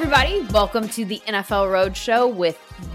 everybody. Welcome to the NFL Roadshow with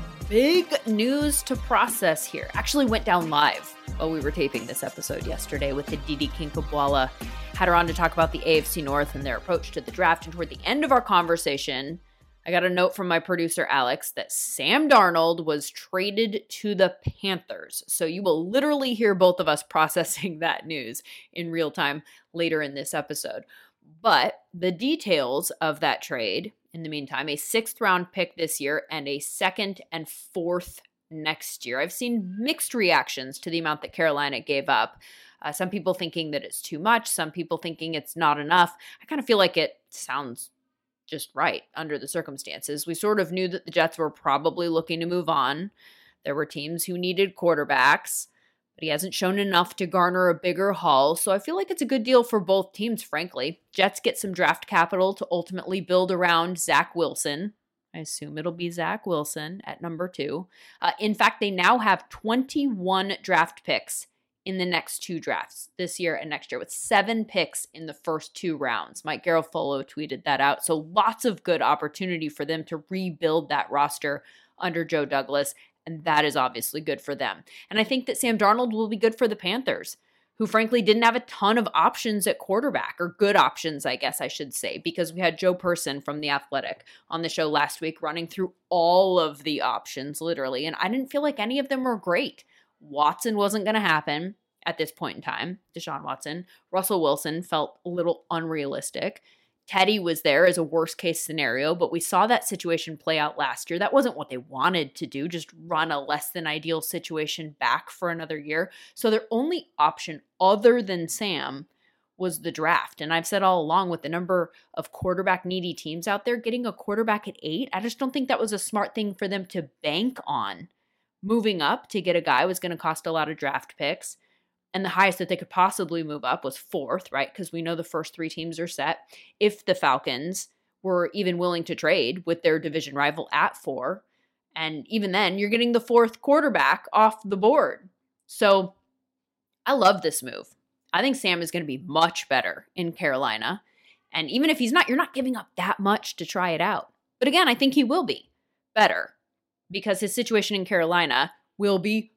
big news to process here. Actually went down live while we were taping this episode yesterday with the Didi Kinkhabwala. Had her on to talk about the AFC North and their approach to the draft. And toward the end of our conversation, I got a note from my producer, Alex, that Sam Darnold was traded to the Panthers. So you will literally hear both of us processing that news in real time later in this episode. But the details of that trade, in the meantime, a 6th round pick this year and a 2nd and 4th next year. I've seen mixed reactions to the amount that Carolina gave up. Some people thinking that it's too much. Some people thinking it's not enough. I kind of feel like it sounds just right under the circumstances. We sort of knew that the Jets were probably looking to move on. There were teams who needed quarterbacks, but he hasn't shown enough to garner a bigger haul. So I feel like it's a good deal for both teams, frankly. Jets get some draft capital to ultimately build around Zach Wilson. I assume it'll be Zach Wilson at number 2. In fact, they now have 21 draft picks in the next 2 drafts, this year and next year, with 7 picks in the first 2 rounds. Mike Garafolo tweeted that out. So lots of good opportunity for them to rebuild that roster under Joe Douglas. And that is obviously good for them. And I think that Sam Darnold will be good for the Panthers, who frankly didn't have a ton of options at quarterback, or good options, I guess I should say, because we had Joe Person from The Athletic on the show last week running through all of the options, literally. And I didn't feel like any of them were great. Watson wasn't going to happen at this point in time, Deshaun Watson. Russell Wilson felt a little unrealistic. Teddy was there as a worst case scenario, but we saw that situation play out last year. That wasn't what they wanted to do, just run a less than ideal situation back for another year. So their only option other than Sam was the draft. And I've said all along, with the number of quarterback needy teams out there, getting a quarterback at 8, I just don't think that was a smart thing for them to bank on. Moving up to get a guy was going to cost a lot of draft picks. And the highest that they could possibly move up was 4th, right? Because we know the first 3 teams are set. If the Falcons were even willing to trade with their division rival at 4, and even then, you're getting the 4th quarterback off the board. So I love this move. I think Sam is going to be much better in Carolina. And even if he's not, you're not giving up that much to try it out. But again, I think he will be better, because his situation in Carolina will be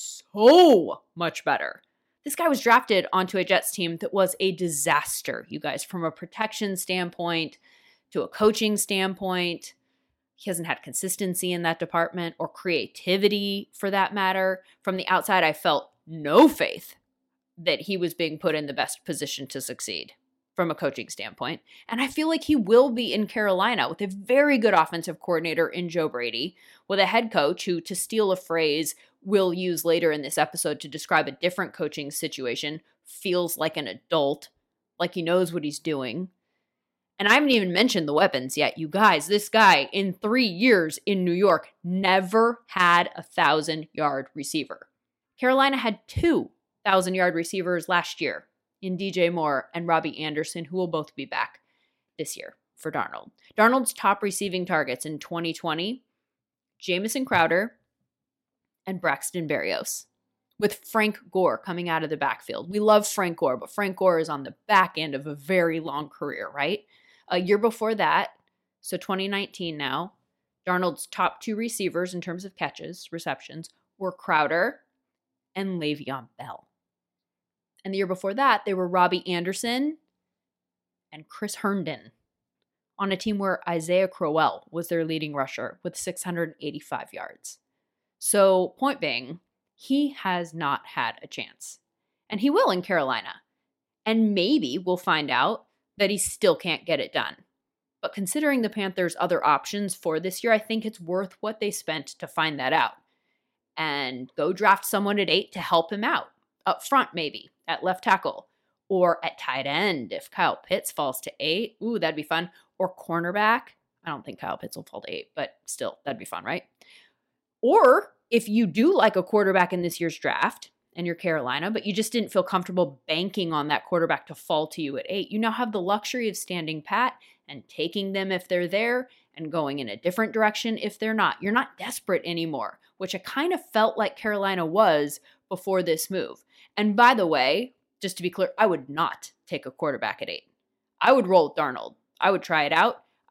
so much better. This guy was drafted onto a Jets team that was a disaster, you guys, from a protection standpoint to a coaching standpoint. He hasn't had consistency in that department, or creativity for that matter. From the outside, I felt no faith that he was being put in the best position to succeed from a coaching standpoint. And I feel like he will be in Carolina with a very good offensive coordinator in Joe Brady, with a head coach who, to steal a phrase we'll use later in this episode to describe a different coaching situation, feels like an adult, like he knows what he's doing. And I haven't even mentioned the weapons yet, you guys. This guy, in 3 years in New York, never had a 1,000-yard receiver. Carolina had 2 1,000-yard receivers last year in DJ Moore and Robbie Anderson, who will both be back this year for Darnold. Darnold's top receiving targets in 2020, Jamison Crowder and Braxton Berrios, with Frank Gore coming out of the backfield. We love Frank Gore, but Frank Gore is on the back end of a very long career, right? A year before that, so 2019 now, Darnold's top 2 receivers in terms of catches, receptions, were Crowder and Le'Veon Bell. And the year before that, they were Robbie Anderson and Chris Herndon on a team where Isaiah Crowell was their leading rusher with 685 yards. So point being, he has not had a chance. And he will in Carolina. And maybe we'll find out that he still can't get it done. But considering the Panthers' other options for this year, I think it's worth what they spent to find that out. And go draft someone at 8 to help him out. Up front, maybe, at left tackle. Or at tight end, if Kyle Pitts falls to 8. Ooh, that'd be fun. Or cornerback. I don't think Kyle Pitts will fall to 8, but still, that'd be fun, right? Or if you do like a quarterback in this year's draft, and you're Carolina, but you just didn't feel comfortable banking on that quarterback to fall to you at 8, you now have the luxury of standing pat and taking them if they're there and going in a different direction if they're not. You're not desperate anymore, which I kind of felt like Carolina was before this move. And by the way, just to be clear, I would not take a quarterback at 8. I would roll with Darnold. I would try it out.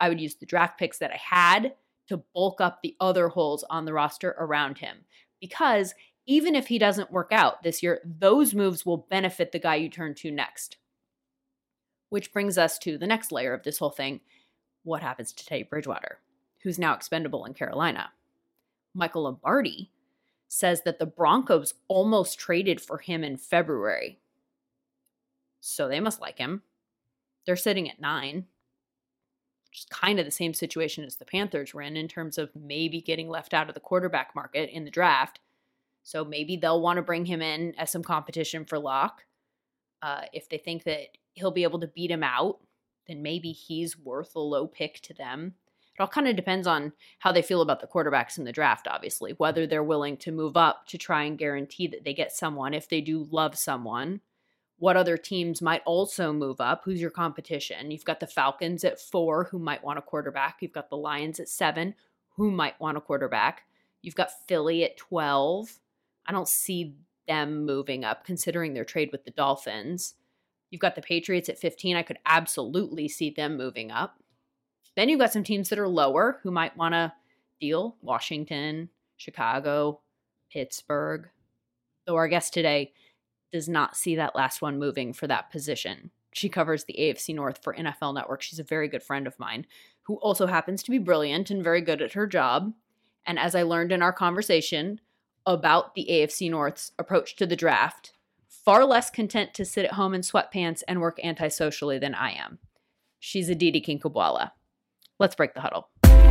I would use the draft picks that I had to bulk up the other holes on the roster around him. Because even if he doesn't work out this year, those moves will benefit the guy you turn to next. Which brings us to the next layer of this whole thing. What happens to Teddy Bridgewater, who's now expendable in Carolina? Michael Lombardi says that the Broncos almost traded for him in February. So they must like him. They're sitting at 9. Which is kind of the same situation as the Panthers were in terms of maybe getting left out of the quarterback market in the draft. So maybe they'll want to bring him in as some competition for Locke. If they think that he'll be able to beat him out, then maybe he's worth a low pick to them. It all kind of depends on how they feel about the quarterbacks in the draft, obviously, whether they're willing to move up to try and guarantee that they get someone if they do love someone. What other teams might also move up? Who's your competition? You've got the Falcons at 4 who might want a quarterback. You've got the Lions at 7 who might want a quarterback. You've got Philly at 12. I don't see them moving up considering their trade with the Dolphins. You've got the Patriots at 15. I could absolutely see them moving up. Then you've got some teams that are lower who might want to deal. Washington, Chicago, Pittsburgh. Though our guest today does not see that last one moving for that position. She covers the AFC North for NFL Network. She's a very good friend of mine who also happens to be brilliant and very good at her job. And as I learned in our conversation about the AFC North's approach to the draft, far less content to sit at home in sweatpants and work antisocially than I am. She's Aditi Kinkhabwala. Let's break the huddle.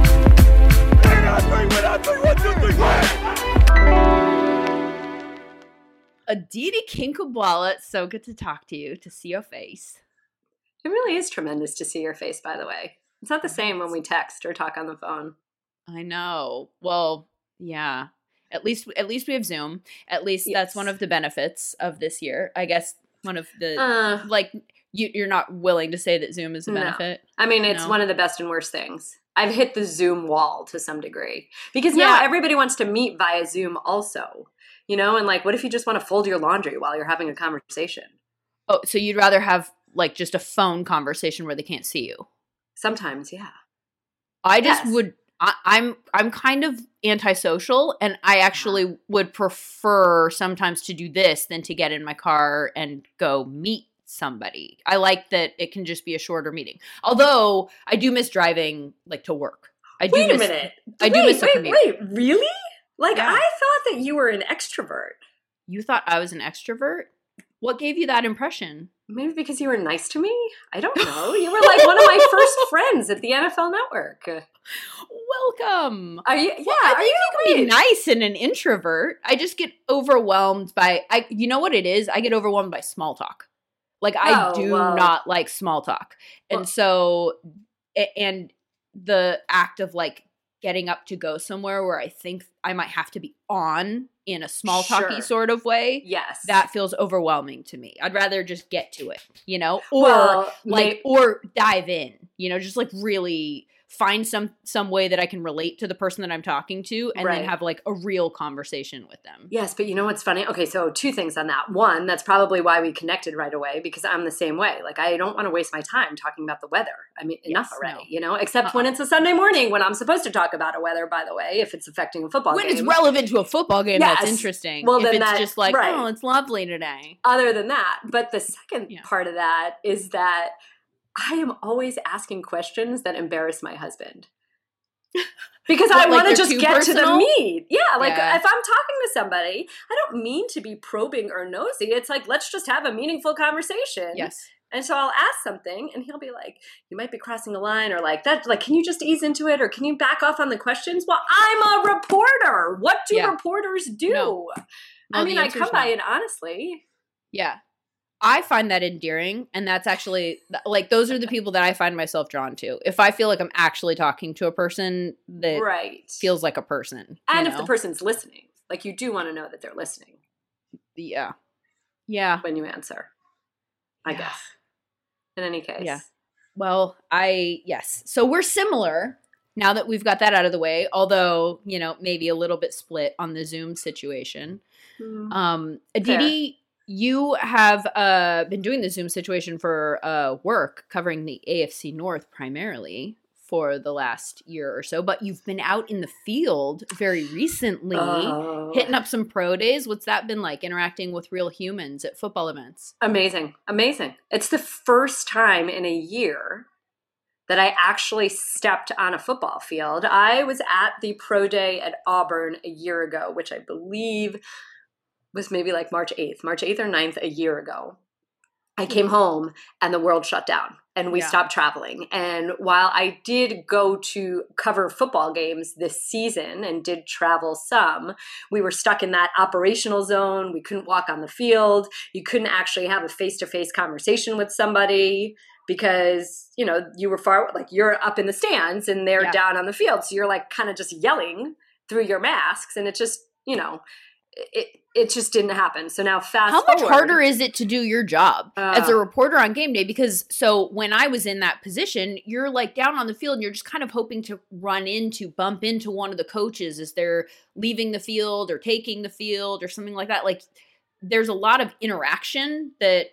Aditi Kinkhabwala, it's so good to talk to you, to see your face. It really is tremendous to see your face, by the way. It's not the same when we text or talk on the phone. I know. Well, yeah. At least we have Zoom. At least Yes. That's one of the benefits of this year. I guess one of the you're not willing to say that Zoom is a benefit. I mean, it's one of the best and worst things. I've hit the Zoom wall to some degree because now everybody wants to meet via Zoom also, you know, and like, what if you just want to fold your laundry while you're having a conversation? Oh, so you'd rather have like just a phone conversation where they can't see you? Sometimes, yeah. I just would. I'm kind of antisocial, and I actually would prefer sometimes to do this than to get in my car and go meet somebody. I like that it can just be a shorter meeting. Although I do miss driving like to work. Wait a minute. I do miss the commute. Wait, really? Like I thought that you were an extrovert. You thought I was an extrovert? What gave you that impression? Maybe because you were nice to me? I don't know. You were like one of my first friends at the NFL Network. Welcome. Are you? Yeah. Well, I think you can be nice and an introvert. I just get overwhelmed by. You know what it is? I get overwhelmed by small talk. Like I do not like small talk, and so the act of like getting up to go somewhere where I think I might have to be on in a small talky sort of way. Yes. That feels overwhelming to me. I'd rather just get to it, you know, or or dive in, you know, just like really find some way that I can relate to the person that I'm talking to and then have like a real conversation with them. Yes, but you know what's funny? Okay, so 2 things on that. One, that's probably why we connected right away because I'm the same way. Like I don't want to waste my time talking about the weather. I mean, enough already, you know, except when it's a Sunday morning when I'm supposed to talk about a weather, by the way, if it's affecting a football game. When it's relevant to a football game, that's interesting. Well, if then it's just like, oh, it's lovely today. Other than that, but the second part of that is that I am always asking questions that embarrass my husband. Because I want to just get to the meat. Yeah, like if I'm talking to somebody, I don't mean to be probing or nosy. It's like, let's just have a meaningful conversation. Yes. And so I'll ask something and he'll be like, you might be crossing the line or like that. Like, can you just ease into it? Or can you back off on the questions? Well, I'm a reporter. What do reporters do? No, I mean, I come by it honestly. Yeah. I find that endearing, and that's actually, like, those are the people that I find myself drawn to. If I feel like I'm actually talking to a person that feels like a person. And if the person's listening. Like, you do want to know that they're listening. Yeah. Yeah. When you answer, I guess. In any case. Yeah. Well, yes. So we're similar now that we've got that out of the way, although, you know, maybe a little bit split on the Zoom situation. Aditi, you have been doing the Zoom situation for work, covering the AFC North primarily for the last year or so, but you've been out in the field very recently, hitting up some pro days. What's that been like, interacting with real humans at football events? Amazing. It's the first time in a year that I actually stepped on a football field. I was at the pro day at Auburn a year ago, which I believe was maybe like March 8th or 9th a year ago. I came home and the world shut down and we stopped traveling. And while I did go to cover football games this season and did travel some, we were stuck in that operational zone. We couldn't walk on the field. You couldn't actually have a face-to-face conversation with somebody because, you know, you were far, like you're up in the stands and they're down on the field. So you're like kind of just yelling through your masks, and it just, you know, it just didn't happen. So now fast forward. How much harder is it to do your job as a reporter on game day? Because so when I was in that position, you're like down on the field and you're just kind of hoping to bump into one of the coaches as they're leaving the field or taking the field or something like that. Like there's a lot of interaction that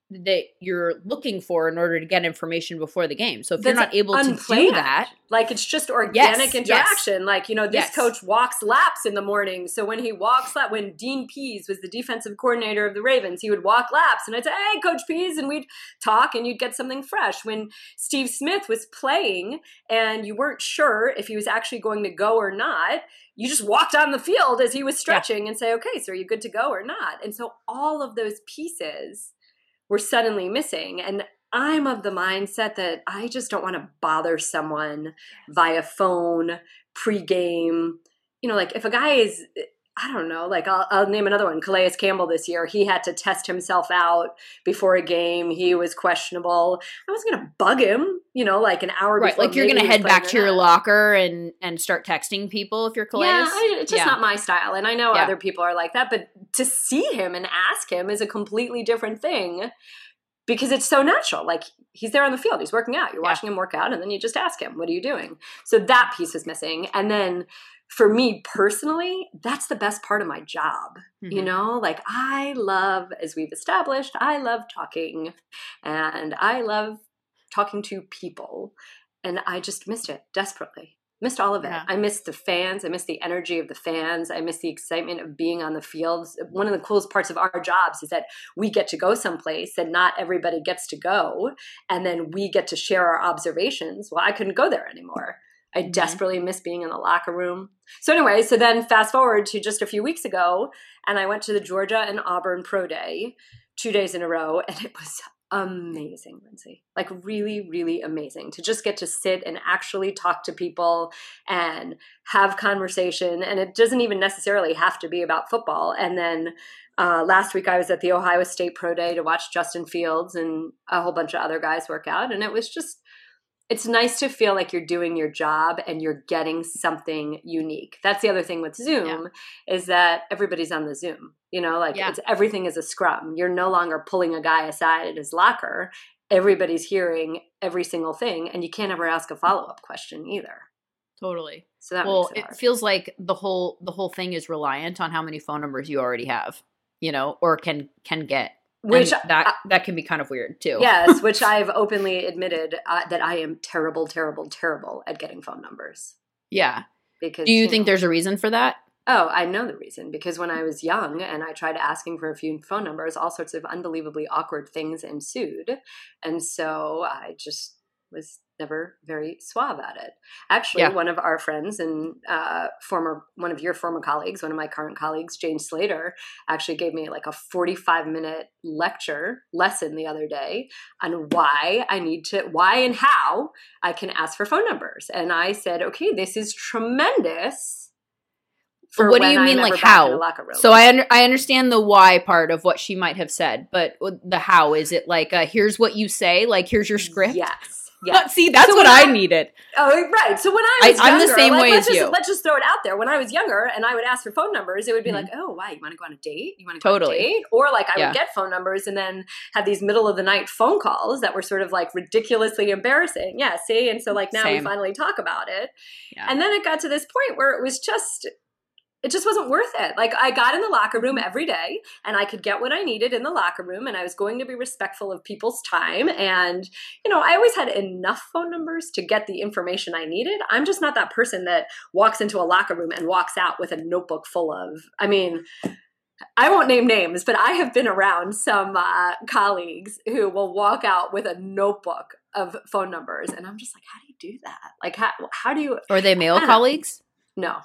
you're looking for in order to get information before the game. So if you're not able to do that, like it's just organic interaction. Yes. Like, you know, this coach walks laps in the morning. So when when Dean Pease was the defensive coordinator of the Ravens, he would walk laps and I'd say, "Hey, Coach Pease," and we'd talk and you'd get something fresh. When Steve Smith was playing and you weren't sure if he was actually going to go or not, you just walked on the field as he was stretching and say, "Okay, so are you good to go or not?" And so all of those pieces were suddenly missing. And I'm of the mindset that I just don't want to bother someone via phone, pregame. You know, like if a guy is, I don't know, like I'll name another one, Calais Campbell this year. He had to test himself out before a game. He was questionable. I wasn't going to bug him, you know, like an hour before. Right, like you're going to head back to your locker and start texting people if you're Calais? Yeah, it's just not my style. And I know other people are like that. But to see him and ask him is a completely different thing because it's so natural. Like he's there on the field. He's working out. You're watching him work out. And then you just ask him, "What are you doing?" So that piece is missing. And then for me personally, that's the best part of my job. Mm-hmm. You know, like I love, as we've established, I love talking and I love talking to people. And I just missed it desperately. Missed all of it. Yeah. I missed the fans. I missed the energy of the fans. I missed the excitement of being on the fields. One of the coolest parts of our jobs is that we get to go someplace that not everybody gets to go. And then we get to share our observations. Well, I couldn't go there anymore. I desperately miss being in the locker room. So anyway, so then fast forward to just a few weeks ago, and I went to the Georgia and Auburn Pro Day 2 days in a row, and it was amazing, Lindsay. Like really, really amazing to just get to sit and actually talk to people and have conversation. And it doesn't even necessarily have to be about football. And then last week I was at the Ohio State Pro Day to watch Justin Fields and a whole bunch of other guys work out. And it was just, it's nice to feel like you're doing your job and you're getting something unique. That's the other thing with Zoom is that everybody's on the Zoom. You know, like it's everything is a scrum. You're no longer pulling a guy aside at his locker. Everybody's hearing every single thing, and you can't ever ask a follow-up question either. Totally. So that makes it hard. Feels like the whole thing is reliant on how many phone numbers you already have, you know, or can get. Which that can be kind of weird too. Yes, which I've openly admitted that I am terrible at getting phone numbers. Yeah. Because do you think there's a reason for that? Oh, I know the reason. Because when I was young and I tried asking for a few phone numbers, all sorts of unbelievably awkward things ensued. And so I just was never very suave at it. Actually, one of our friends and one of your former colleagues, one of my current colleagues, Jane Slater, actually gave me like a 45-minute lesson the other day on why and how I can ask for phone numbers. And I said, okay, this is tremendous. What do you mean, like how? So I understand the why part of what she might have said, but the how, is it like, here's what you say, like here's your script? Yes. Yeah. See, that's what I needed. Oh, right. So when I was younger, I'm the same way as you. Let's just throw it out there. When I was younger and I would ask for phone numbers, it would be like, oh, wow, you want to go on a date? You want to go on a date? Or like I would get phone numbers and then have these middle of the night phone calls that were sort of like ridiculously embarrassing. Yeah, see? And so like now we finally talk about it. Yeah. And then it got to this point where it was just it just wasn't worth it. Like, I got in the locker room every day and I could get what I needed in the locker room, and I was going to be respectful of people's time. And, I always had enough phone numbers to get the information I needed. I'm just not that person that walks into a locker room and walks out with a notebook full of, I won't name names, but I have been around some colleagues who will walk out with a notebook of phone numbers. And I'm just like, how do you do that? Like, how do you? Are they male colleagues? No.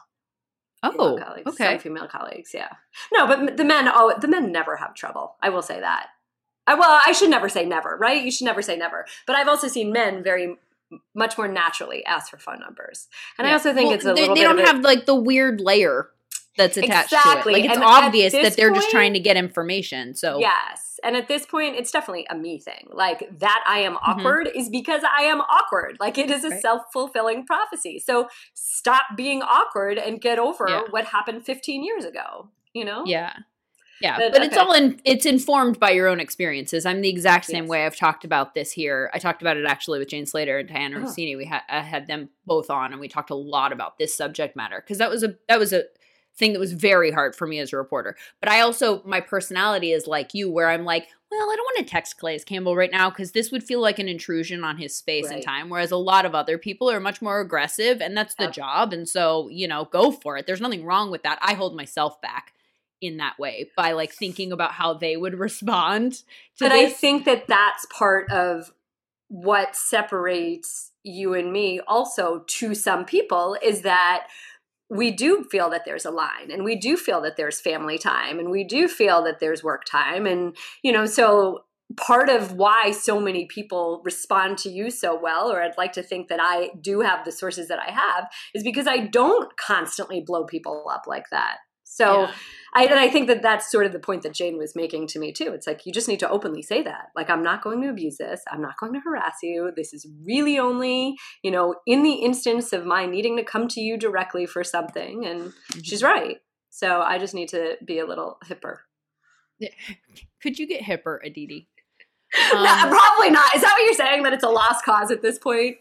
Oh, okay. Some female colleagues, yeah. No, but the men never have trouble. I will say that. I should never say never, right? You should never say never. But I've also seen men very much more naturally ask for phone numbers. And I also think it's a little bit. They don't have like the weird layer that's attached to it. Like, it's obvious that they're just trying to get information. So yes. And at this point, it's definitely a me thing. Like, that I am awkward is because I am awkward. Like, it is a self-fulfilling prophecy. So stop being awkward and get over what happened 15 years ago, Yeah. Yeah, but it's informed by your own experiences. I'm the exact same way. I've talked about this here. I talked about it actually with Jane Slater and Diana Rossini. I had them both on, and we talked a lot about this subject matter because that was a thing that was very hard for me as a reporter. But I also, my personality is like you, where I'm like, well, I don't want to text Calais Campbell right now because this would feel like an intrusion on his space and time. Whereas a lot of other people are much more aggressive, and that's the job. And so, go for it. There's nothing wrong with that. I hold myself back in that way by like thinking about how they would respond to But I think that that's part of what separates you and me also to some people, is that we do feel that there's a line, and we do feel that there's family time, and we do feel that there's work time. And, so part of why so many people respond to you so well, or I'd like to think that I do have the sources that I have, is because I don't constantly blow people up like that. So I think that that's sort of the point that Jane was making to me too. It's like, you just need to openly say that. Like, I'm not going to abuse this. I'm not going to harass you. This is really only, in the instance of my needing to come to you directly for something. And she's right. So I just need to be a little hipper. Could you get hipper, Aditi? No, probably not. Is that what you're saying? That it's a lost cause at this point?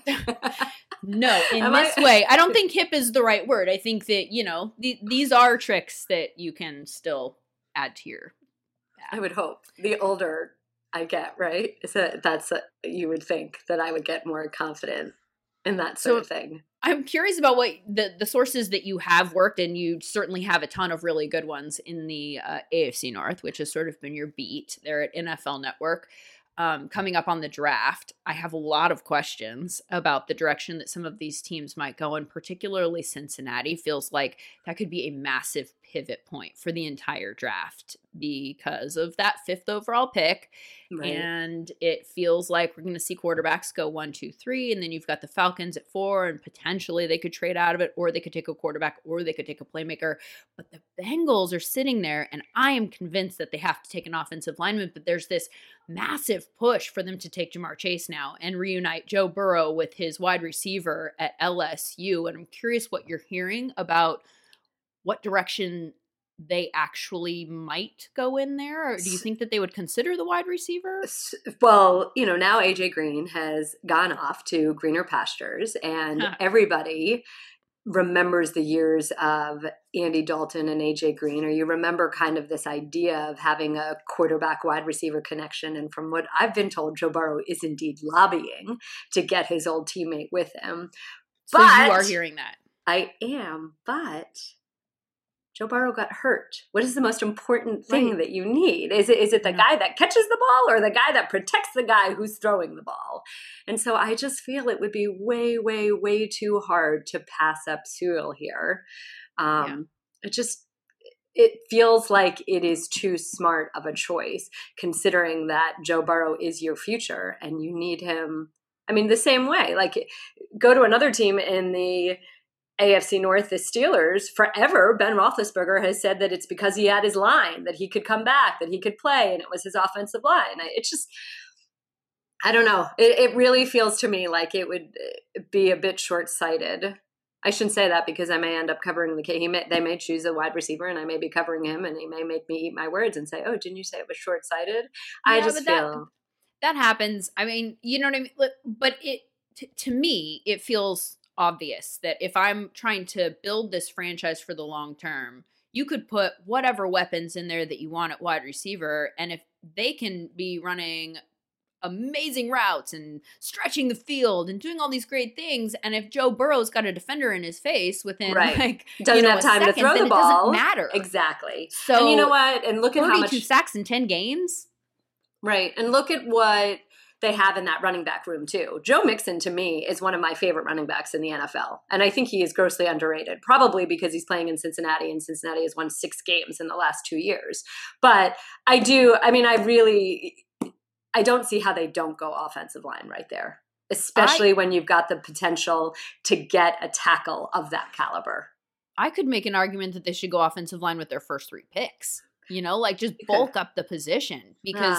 No, in this way. I don't think hip is the right word. I think that, these are tricks that you can still add to your bag. I would hope. The older I get, right? You would think that I would get more confident in that sort of thing. I'm curious about what the sources that you have worked, and you certainly have a ton of really good ones in the AFC North, which has sort of been your beat there at NFL Network. Coming up on the draft, I have a lot of questions about the direction that some of these teams might go, and particularly Cincinnati feels like that could be a massive pivot point for the entire draft because of that 5th overall pick. Right. And it feels like we're going to see quarterbacks go 1, 2, 3, and then you've got the Falcons at 4, and potentially they could trade out of it, or they could take a quarterback, or they could take a playmaker. But the Bengals are sitting there, and I am convinced that they have to take an offensive lineman, but there's this massive push for them to take Ja'Marr Chase now and reunite Joe Burrow with his wide receiver at LSU. And I'm curious what you're hearing about what direction they actually might go in there, or do you think that they would consider the wide receiver? Well, now AJ Green has gone off to greener pastures, and everybody remembers the years of Andy Dalton and AJ Green, or you remember kind of this idea of having a quarterback wide receiver connection. And from what I've been told, Joe Burrow is indeed lobbying to get his old teammate with him. So you are hearing that. I am, but Joe Burrow got hurt. What is the most important thing that you need? Is it the guy that catches the ball, or the guy that protects the guy who's throwing the ball? And so I just feel it would be way, way, way too hard to pass up Sewell here. It feels like it is too smart of a choice, considering that Joe Burrow is your future and you need him. I mean, the same way, like, go to another team in the AFC North, the Steelers. Forever, Ben Roethlisberger has said that it's because he had his line, that he could come back, that he could play, and it was his offensive line. It's just, I don't know. It really feels to me like it would be a bit short-sighted. I shouldn't say that because I may end up covering they may choose a wide receiver, and I may be covering him, and he may make me eat my words and say, "Oh, didn't you say it was short-sighted?" I just feel that happens. I mean, you know what I mean? But to me, it feels obvious that if I'm trying to build this franchise for the long term, you could put whatever weapons in there that you want at wide receiver. And if they can be running amazing routes and stretching the field and doing all these great things, and if Joe Burrow's got a defender in his face within doesn't have time to throw the ball, it doesn't matter. Exactly. So, and you know what? And look at how much 32 sacks in 10 games. Right. And look at what they have in that running back room too. Joe Mixon, to me, is one of my favorite running backs in the NFL. And I think he is grossly underrated, probably because he's playing in Cincinnati, and Cincinnati has won 6 games in the last 2 years. But I don't see how they don't go offensive line right there, especially when you've got the potential to get a tackle of that caliber. I could make an argument that they should go offensive line with their first 3 picks, just bulk up the position because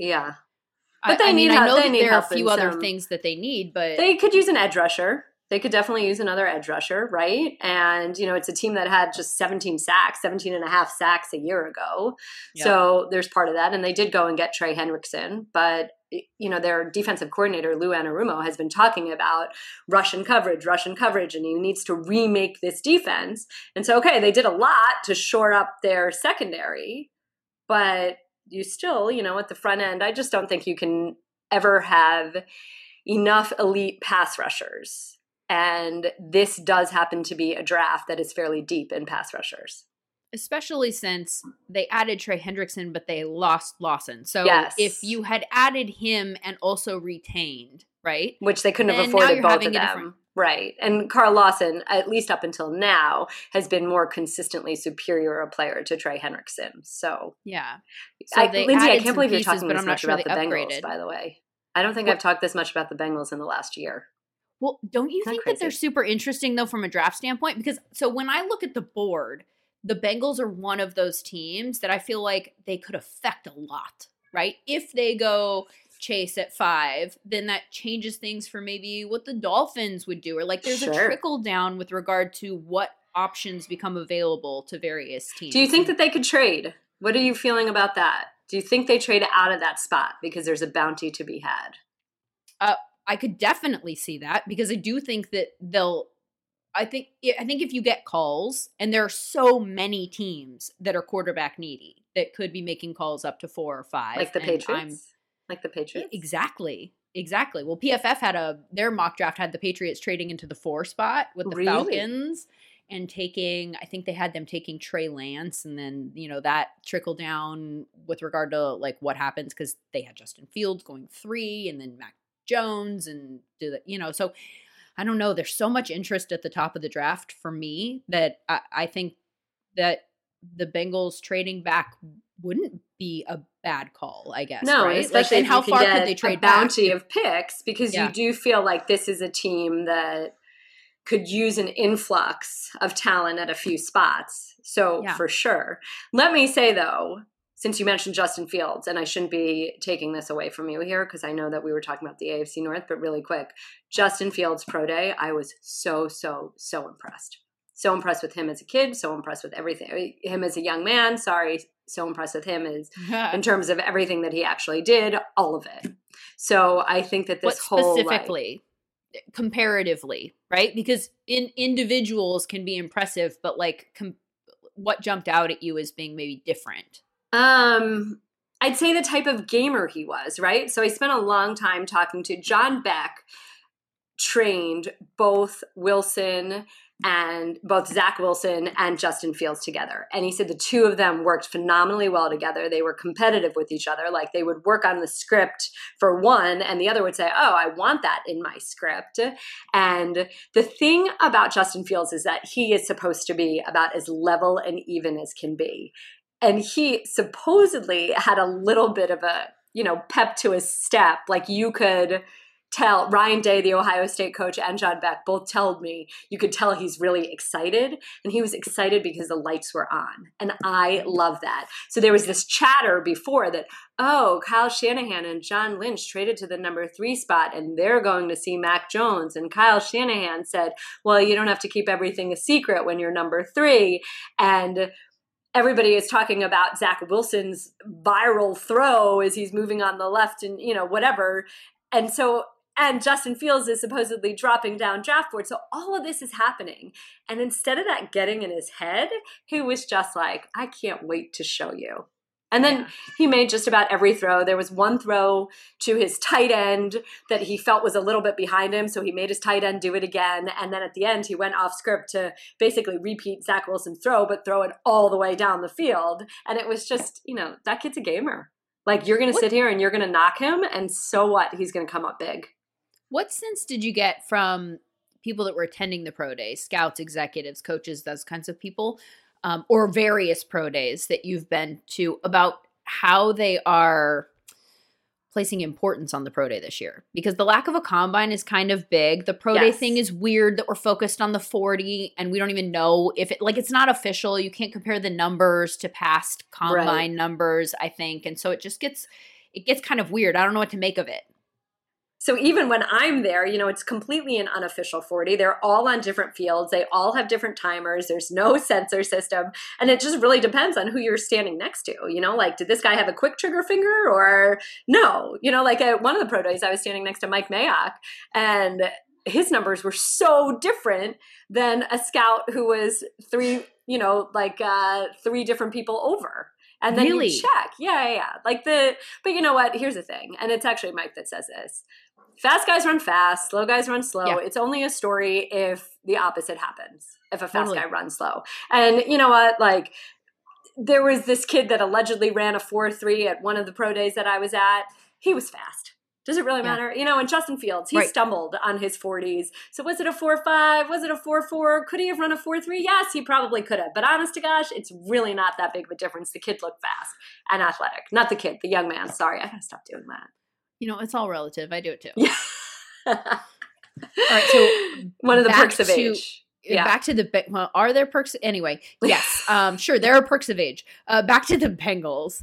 But they need help. I know that there are a few other things that they need, but they could use an edge rusher. They could definitely use another edge rusher, right? And, it's a team that had just 17 and a half sacks a year ago. Yep. So there's part of that. And they did go and get Trey Hendrickson. But, their defensive coordinator, Lou Anarumo, has been talking about Russian coverage, and he needs to remake this defense. And so, okay, they did a lot to shore up their secondary. But you still, at the front end, I just don't think you can ever have enough elite pass rushers. And this does happen to be a draft that is fairly deep in pass rushers. Especially since they added Trey Hendrickson, but they lost Lawson. So if you had added him and also retained, right? Which they couldn't have afforded both of them. Right. And Carl Lawson, at least up until now, has been more consistently superior a player to Trey Hendrickson. So yeah. So Lindsay, I can't believe you're talking this much about the Bengals, by the way. I don't think I've talked this much about the Bengals in the last year. Well, don't you think that they're super interesting, though, from a draft standpoint? Because so when I look at the board, the Bengals are one of those teams that I feel like they could affect a lot, right? If they go Chase at 5, then that changes things for maybe what the Dolphins would do. Or there's a trickle down with regard to what options become available to various teams. Do you think that they could trade? What are you feeling about that? Do you think they trade out of that spot because there's a bounty to be had? I could definitely see that because I do think that I think if you get calls, and there are so many teams that are quarterback needy that could be making calls up to 4 or 5. Like the Patriots? Like the Patriots? Exactly. Well, PFF their mock draft had the Patriots trading into the 4 spot with the Falcons and taking, I think they had them taking Trey Lance, and then, that trickled down with regard to what happens because they had Justin Fields going 3 and then Mac Jones and so I don't know. There's so much interest at the top of the draft for me that I think that the Bengals trading back wouldn't be a bad call, I guess. No, right? Especially and how far could they trade a bounty of picks, because you do feel like this is a team that could use an influx of talent at a few spots. So for sure. Let me say though, since you mentioned Justin Fields, and I shouldn't be taking this away from you here because I know that we were talking about the AFC North, but really quick, Justin Fields pro day, I was so impressed. So impressed with him as a kid, so impressed with everything. Him as a young man, so impressed with him as in terms of everything that he actually did, all of it. So I think that this whole specifically, comparatively, right? Because individuals can be impressive, but what jumped out at you as being maybe different? I'd say the type of gamer he was, right? So I spent a long time talking to John Beck, trained both Zach Wilson and Justin Fields together. And he said the two of them worked phenomenally well together. They were competitive with each other. They would work on the script for one, and the other would say, oh, I want that in my script. And the thing about Justin Fields is that he is supposed to be about as level and even as can be. And he supposedly had a little bit of a, pep to his step. You could tell Ryan Day, the Ohio State coach, and John Beck both told me you could tell he's really excited. And he was excited because the lights were on. And I love that. So there was this chatter before that, oh, Kyle Shanahan and John Lynch traded to the number 3 spot and they're going to see Mac Jones. And Kyle Shanahan said, well, you don't have to keep everything a secret when you're number 3. And everybody is talking about Zach Wilson's viral throw as he's moving on the left and, whatever. And so And Justin Fields is supposedly dropping down draft board. So all of this is happening. And instead of that getting in his head, he was just like, I can't wait to show you. And then he made just about every throw. There was one throw to his tight end that he felt was a little bit behind him, so he made his tight end do it again. And then at the end, he went off script to basically repeat Zach Wilson's throw, but throw it all the way down the field. And it was just, that kid's a gamer. Like, you're going to sit here and you're going to knock him, and so what? He's going to come up big. What sense did you get from people that were attending the pro days, scouts, executives, coaches, those kinds of people, or various pro days that you've been to, about how they are placing importance on the pro day this year? Because the lack of a combine is kind of big. The pro day thing is weird that we're focused on the 40 and we don't even know if it's not official. You can't compare the numbers to past combine numbers, I think. And so it gets kind of weird. I don't know what to make of it. So even when I'm there, it's completely an unofficial 40. They're all on different fields. They all have different timers. There's no sensor system. And it just really depends on who you're standing next to. Like, did this guy have a quick trigger finger or no? Like at one of the pro days, I was standing next to Mike Mayock, and his numbers were so different than a scout who was three different people over. And then you check. Yeah. But you know what? Here's the thing. And it's actually Mike that says this. Fast guys run fast, slow guys run slow. Yeah. It's only a story if the opposite happens, if a fast guy runs slow. And you know what? Like, there was this kid that allegedly ran a 4.3 at one of the pro days that I was at. He was fast. Does it really matter? And Justin Fields, he stumbled on his 40s. So was it a 4.5? Was it a 4.4? Could he have run a 4.3? Yes, he probably could have. But honest to gosh, it's really not that big of a difference. The kid looked fast and athletic. Not the kid, the young man. Sorry, I gotta stop doing that. It's all relative. I do it too. Yeah. All right, so one of the perks of age. Back to the are there perks? Anyway, yes, sure, there are perks of age. Back to the Bengals.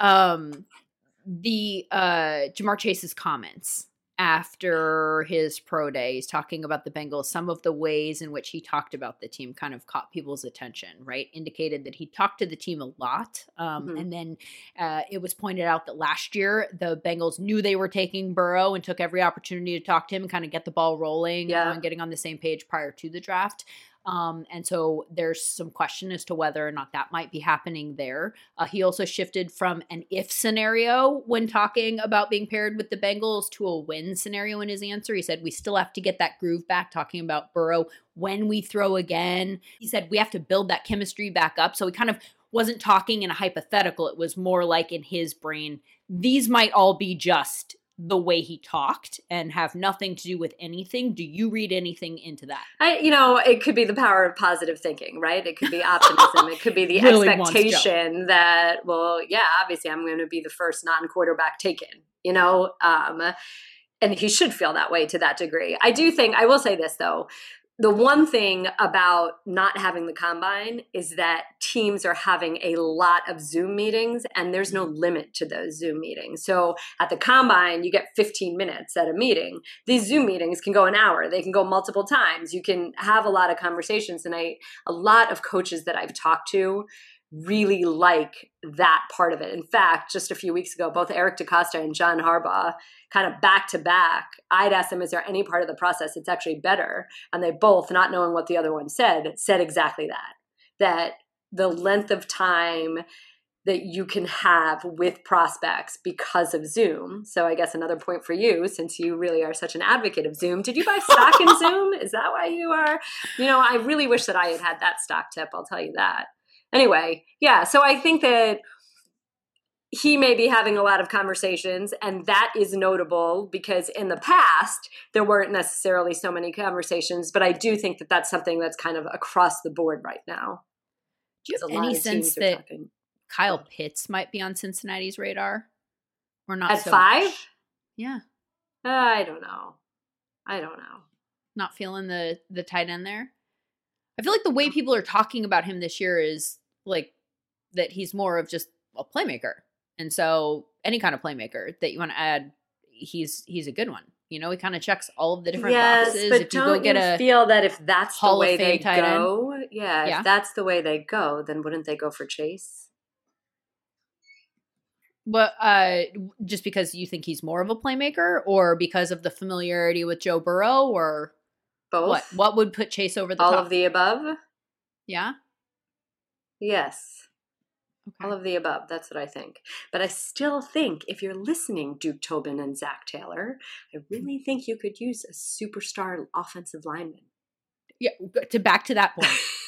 The Ja'Marr Chase's comments after his pro day, he's talking about the Bengals. Some of the ways in which he talked about the team kind of caught people's attention, right? Indicated that he talked to the team a lot. And then it was pointed out that last year the Bengals knew they were taking Burrow and took every opportunity to talk to him and kind of get the ball rolling on getting on the same page prior to the draft. And so there's some question as to whether or not that might be happening there. He also shifted from an if scenario when talking about being paired with the Bengals to a when scenario in his answer. He said, we still have to get that groove back, talking about Burrow when we throw again. He said, we have to build that chemistry back up. So he kind of wasn't talking in a hypothetical. It was more like in his brain, these might all be just the way he talked and have nothing to do with anything. Do you read anything into that? It could be the power of positive thinking, right? It could be optimism. It could be the really expectation that, obviously I'm going to be the first non-quarterback taken, and he should feel that way to that degree. I will say this though, the one thing about not having the combine is that teams are having a lot of Zoom meetings, and there's no limit to those Zoom meetings. So at the combine, you get 15 minutes at a meeting. These Zoom meetings can go an hour. They can go multiple times. You can have a lot of conversations. And a lot of coaches that I've talked to really like that part of it. In fact, just a few weeks ago, both Eric DeCosta and John Harbaugh, kind of back to back, I'd asked them, is there any part of the process that's actually better? And they both, not knowing what the other one said exactly that the length of time that you can have with prospects because of Zoom. So I guess another point for you, since you really are such an advocate of Zoom, did you buy stock in Zoom? Is that why you are? I really wish that I had that stock tip, I'll tell you that. Anyway, so I think that he may be having a lot of conversations, and that is notable because in the past, there weren't necessarily so many conversations, but I do think that that's something that's kind of across the board right now. Do you have any sense that Kyle Pitts might be on Cincinnati's radar? Or not at so 5? Much? Yeah. I don't know. Not feeling the tight end there? I feel like the way people are talking about him this year is like that he's more of just a playmaker. And so any kind of playmaker that you want to add, he's a good one. He kind of checks all of the different boxes. But if you go get a feel that if that's the way they go, if that's the way they go, then wouldn't they go for Chase? But just because you think he's more of a playmaker, or because of the familiarity with Joe Burrow, or both? What would put Chase over the top? All of the above? Yeah? Yes. Okay. All of the above. That's what I think. But I still think if you're listening, Duke Tobin and Zach Taylor, I really think you could use a superstar offensive lineman. Yeah, back to that point.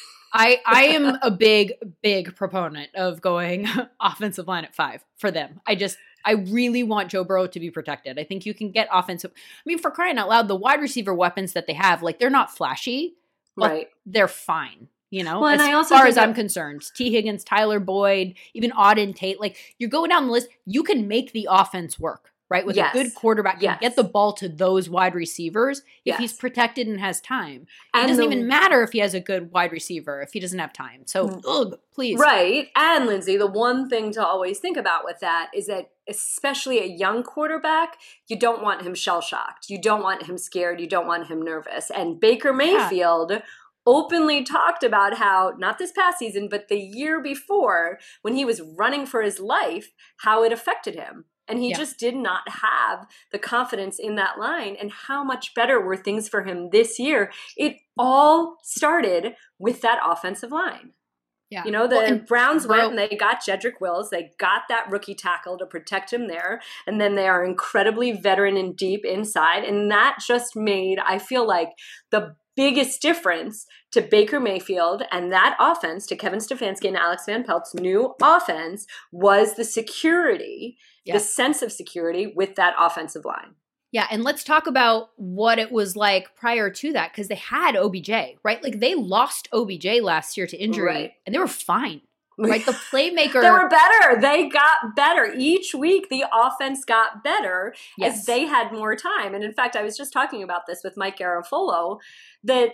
I am a big proponent of going offensive line at 5 for them. I really want Joe Burrow to be protected. I think you can get offensive. I mean, for crying out loud, the wide receiver weapons that they have, like, they're not flashy, but right. They're fine. You know, well, as far as I'm concerned, T. Higgins, Tyler Boyd, even Auden Tate, like, you're going down the list, you can make the offense work, right? With a good quarterback, you get the ball to those wide receivers if he's protected and has time. It doesn't even matter if he has a good wide receiver if he doesn't have time. So, please. Right. And, Lindsay, the one thing to always think about with that is that especially a young quarterback, you don't want him shell-shocked. You don't want him scared. You don't want him nervous. And Baker Mayfield openly talked about how, not this past season, but the year before, when he was running for his life, how it affected him. And he just did not have the confidence in that line. And how much better were things for him this year? It all started with that offensive line. Yeah. You know, the Browns went and they got Jedrick Wills. They got that rookie tackle to protect him there. And then they are incredibly veteran and deep inside. And that just made, I feel like, the biggest difference to Baker Mayfield and that offense, to Kevin Stefanski and Alex Van Pelt's new offense, was the security, the sense of security with that offensive line. Yeah, and let's talk about what it was like prior to that, because they had OBJ, right? Like, they lost OBJ last year to injury, and they were fine. Right, the playmaker. They were better. They got better. Each week, the offense got better as they had more time. And in fact, I was just talking about this with Mike Garafolo, that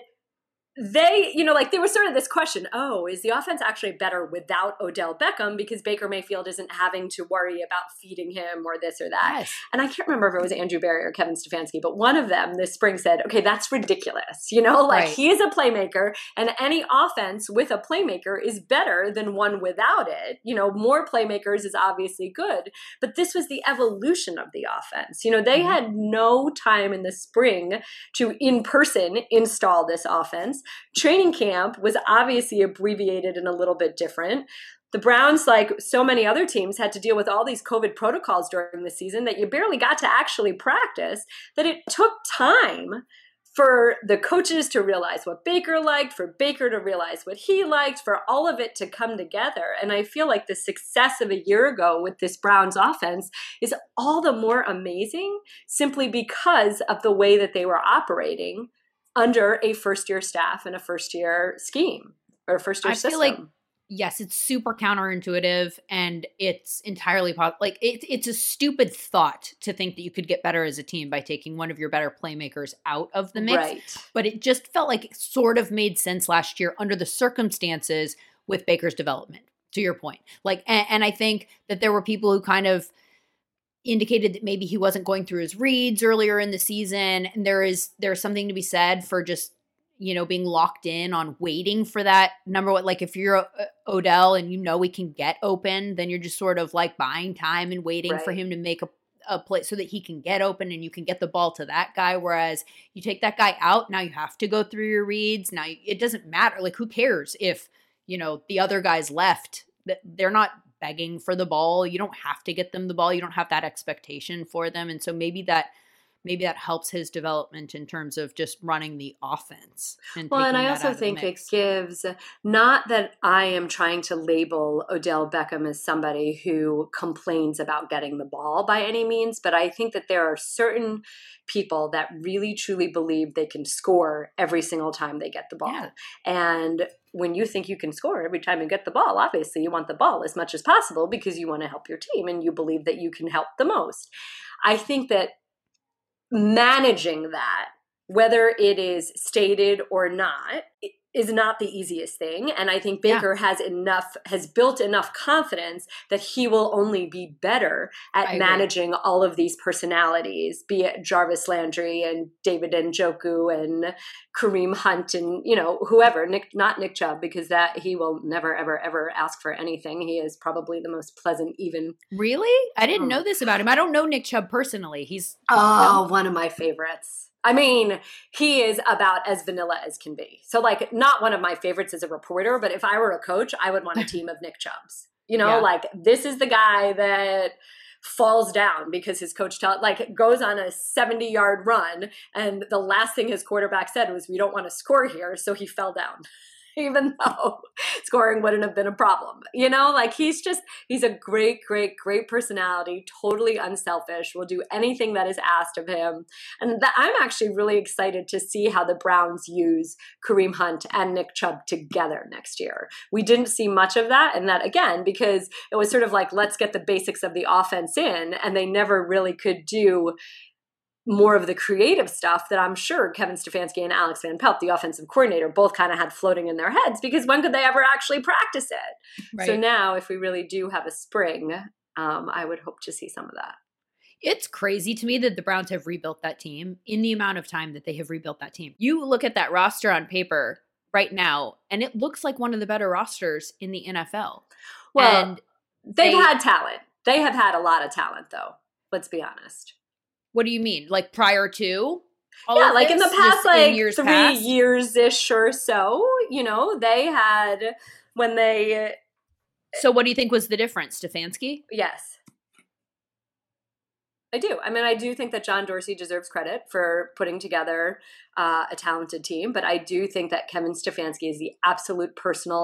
they, you know, like, there was sort of this question, is the offense actually better without Odell Beckham because Baker Mayfield isn't having to worry about feeding him or this or that? Yes. And I can't remember if it was Andrew Berry or Kevin Stefanski, but one of them this spring said, okay, that's ridiculous. You know, like, he is a playmaker, and any offense with a playmaker is better than one without it. You know, more playmakers is obviously good, but this was the evolution of the offense. You know, they had no time in the spring to in person install this offense. Training camp was obviously abbreviated and a little bit different. The Browns, like so many other teams, had to deal with all these COVID protocols during the season that you barely got to actually practice, that it took time for the coaches to realize what Baker liked, for Baker to realize what he liked, for all of it to come together. And I feel like the success of a year ago with this Browns offense is all the more amazing simply because of the way that they were operating under a first-year staff and a first-year scheme or first-year system. I feel like, yes, it's super counterintuitive, and it's entirely like it's a stupid thought to think that you could get better as a team by taking one of your better playmakers out of the mix. Right. But it just felt like it sort of made sense last year under the circumstances with Baker's development, to your point. Like, and I think that there were people who kind of indicated that maybe he wasn't going through his reads earlier in the season. And there's something to be said for just, you know, being locked in on waiting for that number one. Like, if you're Odell and you know he can get open, then you're just sort of like buying time and waiting for him to make a play so that he can get open and you can get the ball to that guy. Whereas you take that guy out, now you have to go through your reads. Now it doesn't matter. Like, who cares if, you know, the other guy's left? They're not begging for the ball. You don't have to get them the ball. You don't have that expectation for them. And so maybe that helps his development in terms of just running the offense. And I also think it gives, not that I am trying to label Odell Beckham as somebody who complains about getting the ball by any means, but I think that there are certain people that really truly believe they can score every single time they get the ball. Yeah. And when you think you can score every time you get the ball, obviously you want the ball as much as possible because you want to help your team and you believe that you can help the most. I think that managing that, whether it is stated or not, is not the easiest thing. And I think Baker has built enough confidence that he will only be better at managing all of these personalities, be it Jarvis Landry and David Njoku and Kareem Hunt and, whoever, not Nick Chubb, because that he will never, ever, ever ask for anything. He is probably the most pleasant, even. Really? I didn't know this about him. I don't know Nick Chubb personally. He's one of my favorites. I mean, he is about as vanilla as can be. So, like, not one of my favorites as a reporter, but if I were a coach, I would want a team of Nick Chubbs. Like, this is the guy that falls down because his coach goes on a 70-yard run, and the last thing his quarterback said was, "We don't want to score here," so he fell down. Even though scoring wouldn't have been a problem. He's a great, great, great personality, totally unselfish, will do anything that is asked of him. And I'm actually really excited to see how the Browns use Kareem Hunt and Nick Chubb together next year. We didn't see much of that, and that, again, because it was sort of like, let's get the basics of the offense in, and they never really could do more of the creative stuff that I'm sure Kevin Stefanski and Alex Van Pelt, the offensive coordinator, both kind of had floating in their heads, because when could they ever actually practice it? Right. So now, if we really do have a spring, I would hope to see some of that. It's crazy to me that the Browns have rebuilt that team in the amount of time that they have rebuilt that team. You look at that roster on paper right now, and it looks like one of the better rosters in the NFL. Well, and they've had talent. They have had a lot of talent, though. Let's be honest. What do you mean? Like prior to? Like in the past, three years-ish or so, they had when they. So what do you think was the difference, Stefanski? Yes. I do. I mean, I do think that John Dorsey deserves credit for putting together a talented team, but I do think that Kevin Stefanski is the absolute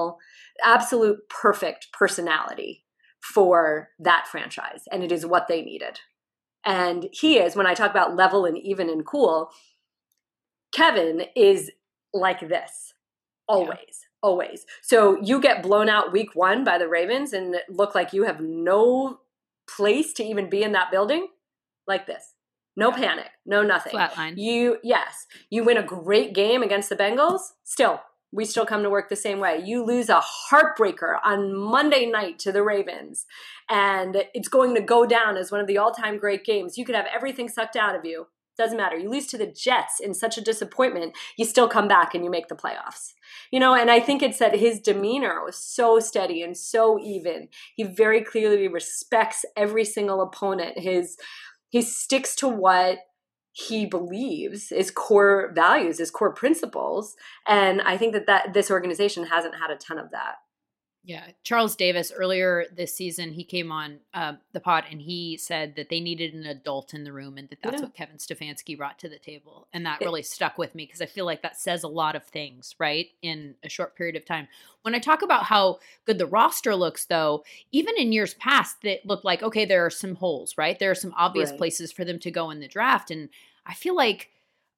perfect personality for that franchise, and it is what they needed. And he is, when I talk about level and even and cool, Kevin is like this, always. So you get blown out week 1 by the Ravens and look like you have no place to even be in that building, like this. No panic, no nothing. Flatline. You win a great game against the Bengals, we still come to work the same way. You lose a heartbreaker on Monday night to the Ravens, and it's going to go down as one of the all-time great games. You could have everything sucked out of you. Doesn't matter. You lose to the Jets in such a disappointment, you still come back and you make the playoffs. And I think it's that his demeanor was so steady and so even. He very clearly respects every single opponent. He sticks to what he believes is core values, is core principles. And I think that this organization hasn't had a ton of that. Yeah. Charles Davis, earlier this season, he came on the pod and he said that they needed an adult in the room, and that's what Kevin Stefanski brought to the table. And that really stuck with me, because I feel like that says a lot of things, right, in a short period of time. When I talk about how good the roster looks, though, even in years past, that looked like, okay, there are some holes, right? There are some obvious places for them to go in the draft. And I feel like,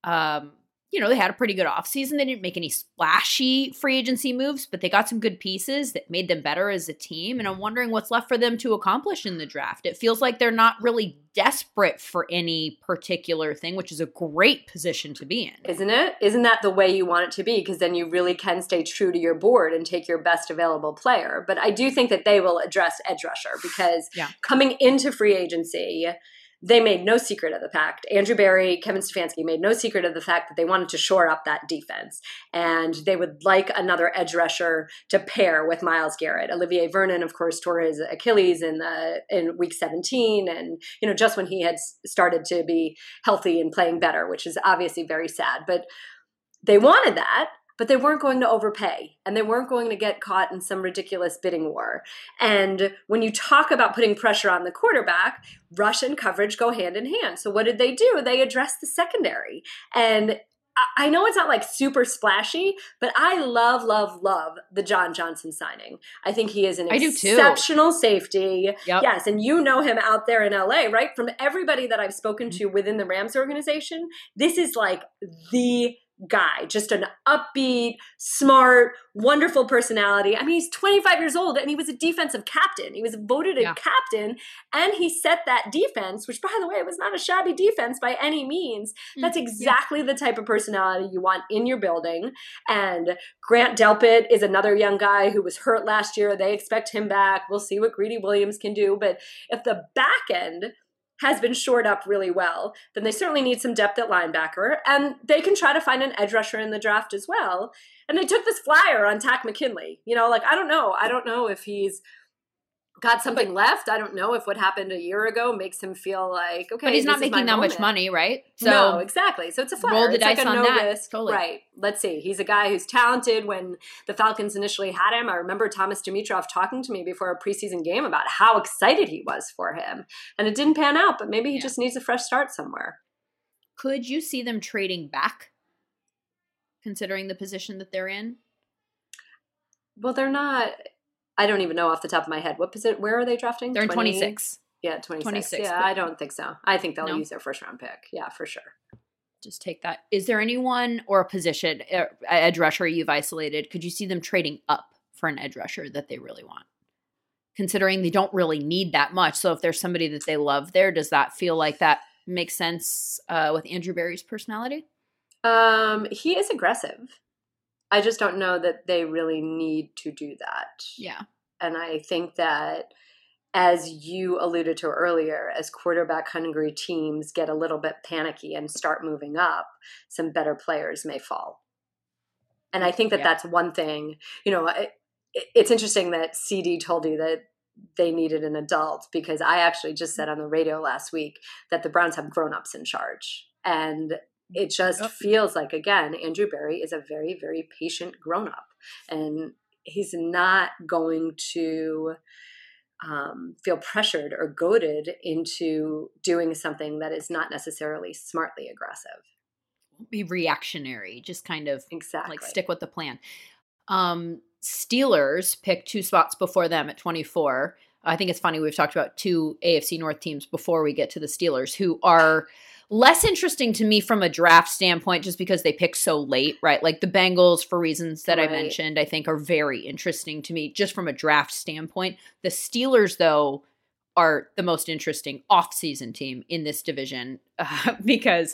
they had a pretty good offseason. They didn't make any splashy free agency moves, but they got some good pieces that made them better as a team. And I'm wondering what's left for them to accomplish in the draft. It feels like they're not really desperate for any particular thing, which is a great position to be in. Isn't it? Isn't that the way you want it to be? Because then you really can stay true to your board and take your best available player. But I do think that they will address edge rusher, because coming into free agency, they made no secret of the fact. Andrew Berry, Kevin Stefanski made no secret of the fact that they wanted to shore up that defense. And they would like another edge rusher to pair with Myles Garrett. Olivier Vernon, of course, tore his Achilles in week 17. And, just when he had started to be healthy and playing better, which is obviously very sad. But they wanted that. But they weren't going to overpay, and they weren't going to get caught in some ridiculous bidding war. And when you talk about putting pressure on the quarterback, rush and coverage go hand in hand. So what did they do? They addressed the secondary. And I know it's not like super splashy, but I love the John Johnson signing. I think he is an exceptional safety. Yep. Yes, and you know him out there in LA, right? From everybody that I've spoken to within the Rams organization, this is like the guy, just an upbeat, smart, wonderful personality. I mean, he's 25 years old and he was a defensive captain. He was voted a captain and he set that defense, which, by the way, was not a shabby defense by any means. That's exactly the type of personality you want in your building. And Grant Delpit is another young guy who was hurt last year. They expect him back. We'll see what Greedy Williams can do. But if the back end has been shored up really well, then they certainly need some depth at linebacker, and they can try to find an edge rusher in the draft as well. And they took this flyer on Takk McKinley. You know, like, I don't know if he's got something left. I don't know if what happened a year ago makes him feel like, okay, but he's not making that much money, right? So no, exactly. So it's a flyer. Roll the dice like on that. Risk. Totally. Right. Let's see. He's a guy who's talented. When the Falcons initially had him, I remember Thomas Dimitroff talking to me before a preseason game about how excited he was for him. And it didn't pan out, but maybe he just needs a fresh start somewhere. Could you see them trading back, considering the position that they're in? Well, they're not. I don't even know off the top of my head. What position? Where are they drafting? They're in 26. Yeah, 26. Yeah, I don't think so. I think they'll use their first round pick. Yeah, for sure. Just take that. Is there anyone or a position, edge rusher you've isolated? Could you see them trading up for an edge rusher that they really want? Considering they don't really need that much. So if there's somebody that they love there, does that feel like that makes sense with Andrew Berry's personality? He is aggressive. I just don't know that they really need to do that. Yeah. And I think that, as you alluded to earlier, as quarterback hungry teams get a little bit panicky and start moving up, some better players may fall. And I think that that's one thing, you know, it's interesting that CD told you that they needed an adult, because I actually just said on the radio last week that the Browns have grown-ups in charge. And it just feels like, again, Andrew Berry is a very, very patient grown-up. And he's not going to feel pressured or goaded into doing something that is not necessarily smartly aggressive. Be reactionary, just kind of like stick with the plan. Steelers picked 2 spots before them at 24. I think it's funny, we've talked about 2 AFC North teams before we get to the Steelers, who are less interesting to me from a draft standpoint just because they pick so late, right? Like the Bengals, for reasons that I mentioned, I think are very interesting to me just from a draft standpoint. The Steelers, though, are the most interesting off-season team in this division because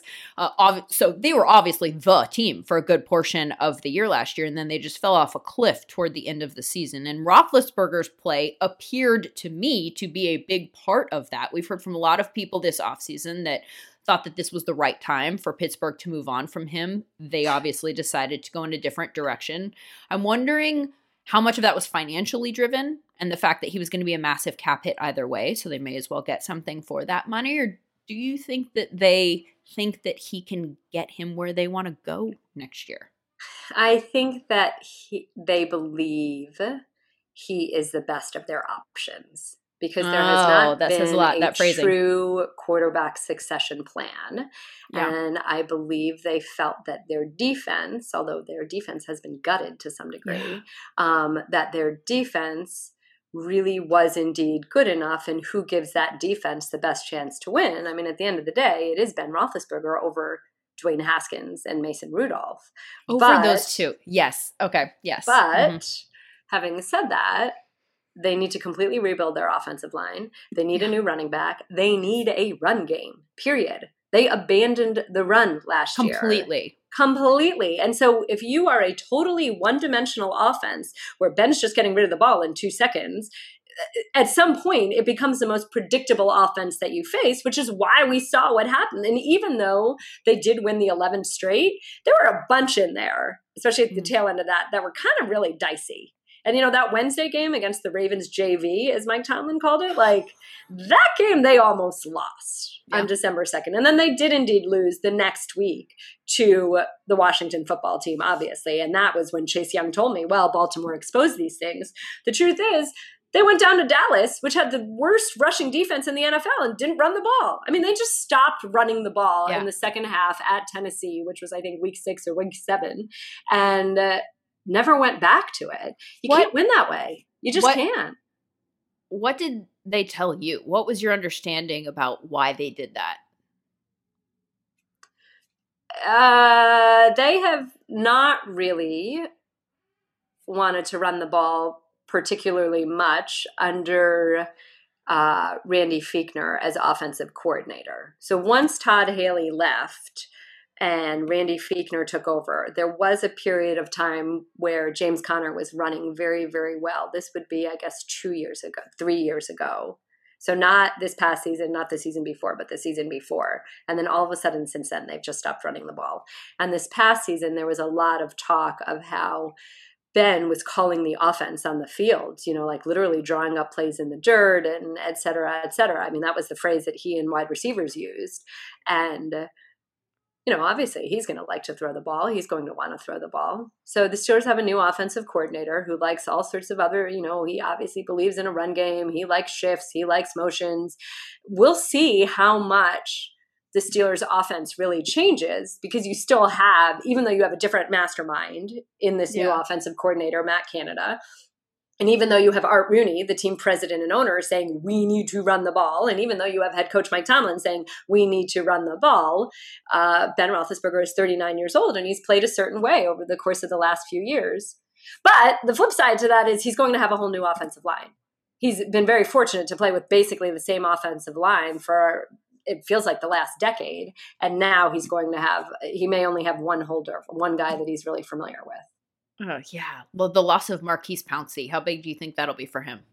so they were obviously the team for a good portion of the year last year, and then they just fell off a cliff toward the end of the season. And Roethlisberger's play appeared to me to be a big part of that. We've heard from a lot of people this offseason that thought that this was the right time for Pittsburgh to move on from him. They obviously decided to go in a different direction. I'm wondering how much of that was financially driven and the fact that he was going to be a massive cap hit either way, so they may as well get something for that money, or do you think that they think that he can get him where they want to go next year? I think that they believe he is the best of their options, because there has not been a true quarterback succession plan. Yeah. And I believe they felt that their defense, although their defense has been gutted to some degree, that their defense really was indeed good enough, and who gives that defense the best chance to win. I mean, at the end of the day, it is Ben Roethlisberger over Dwayne Haskins and Mason Rudolph. Over those two. Yes. Okay. Yes. But having said that, they need to completely rebuild their offensive line. They need a new running back. They need a run game, period. They abandoned the run last year. Completely. And so if you are a totally one-dimensional offense where Ben's just getting rid of the ball in 2 seconds, at some point it becomes the most predictable offense that you face, which is why we saw what happened. And even though they did win the 11th straight, there were a bunch in there, especially at the tail end of that were kind of really dicey. And, you know, that Wednesday game against the Ravens JV, as Mike Tomlin called it, like that game they almost lost on December 2nd. And then they did indeed lose the next week to the Washington football team, obviously. And that was when Chase Young told me, well, Baltimore exposed these things. The truth is, they went down to Dallas, which had the worst rushing defense in the NFL, and didn't run the ball. I mean, they just stopped running the ball in the second half at Tennessee, which was, I think, week 6 or week 7. And never went back to it. You can't win that way. You just can't. What did they tell you? What was your understanding about why they did that? they have not really wanted to run the ball particularly much under Randy Fichtner as offensive coordinator. So once Todd Haley left and Randy Fichtner took over, there was a period of time where James Conner was running very, very well. This would be, I guess, 3 years ago. So not this past season, not the season before, but the season before. And then all of a sudden since then, they've just stopped running the ball. And this past season, there was a lot of talk of how Ben was calling the offense on the field, like literally drawing up plays in the dirt and et cetera, et cetera. I mean, that was the phrase that he and wide receivers used. And obviously he's going to like to throw the ball. He's going to want to throw the ball. So the Steelers have a new offensive coordinator who likes all sorts of other, he obviously believes in a run game. He likes shifts. He likes motions. We'll see how much the Steelers offense really changes, because you still have, even though you have a different mastermind in this new offensive coordinator, Matt Canada, and even though you have Art Rooney, the team president and owner, saying, we need to run the ball, and even though you have head coach Mike Tomlin saying, we need to run the ball, Ben Roethlisberger is 39 years old, and he's played a certain way over the course of the last few years. But the flip side to that is he's going to have a whole new offensive line. He's been very fortunate to play with basically the same offensive line for, it feels like, the last decade. And now he may only have one guy that he's really familiar with. Oh, yeah. Well, the loss of Maurkice Pouncey, how big do you think that'll be for him?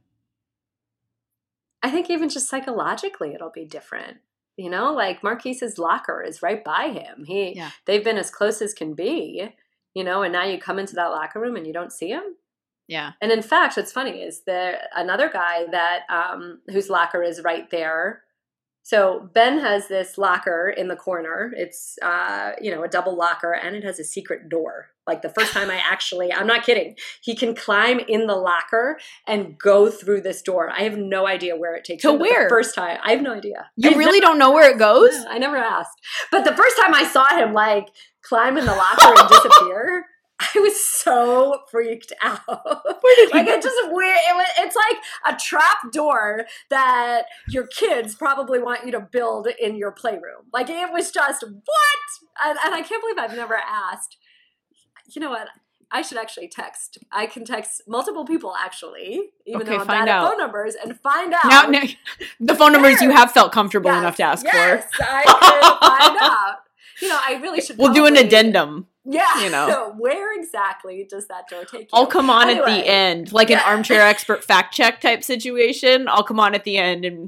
I think even just psychologically, it'll be different. Like Marquise's locker is right by him. They've been as close as can be, and now you come into that locker room and you don't see him. Yeah. And in fact, what's funny is there another guy that whose locker is right there. So Ben has this locker in the corner. It's, a double locker, and it has a secret door. Like the first time I'm not kidding. He can climb in the locker and go through this door. I have no idea where it takes him. To where? The first time, I have no idea. You really don't know where it goes? I never asked. But the first time I saw him climb in the locker and disappear, I was so freaked out. It's just weird. It's like a trap door that your kids probably want you to build in your playroom. It was just, what? And I can't believe I've never asked. You know what? I should actually text. I can text multiple people, actually, even though I'm bad at phone numbers, and find out. Now, the phone numbers you have felt comfortable enough to ask for. Yes, I can find out. I really should. We'll do an addendum. Yeah. So where exactly does that door take you? I'll come on at the end, like an armchair expert fact check type situation. I'll come on at the end and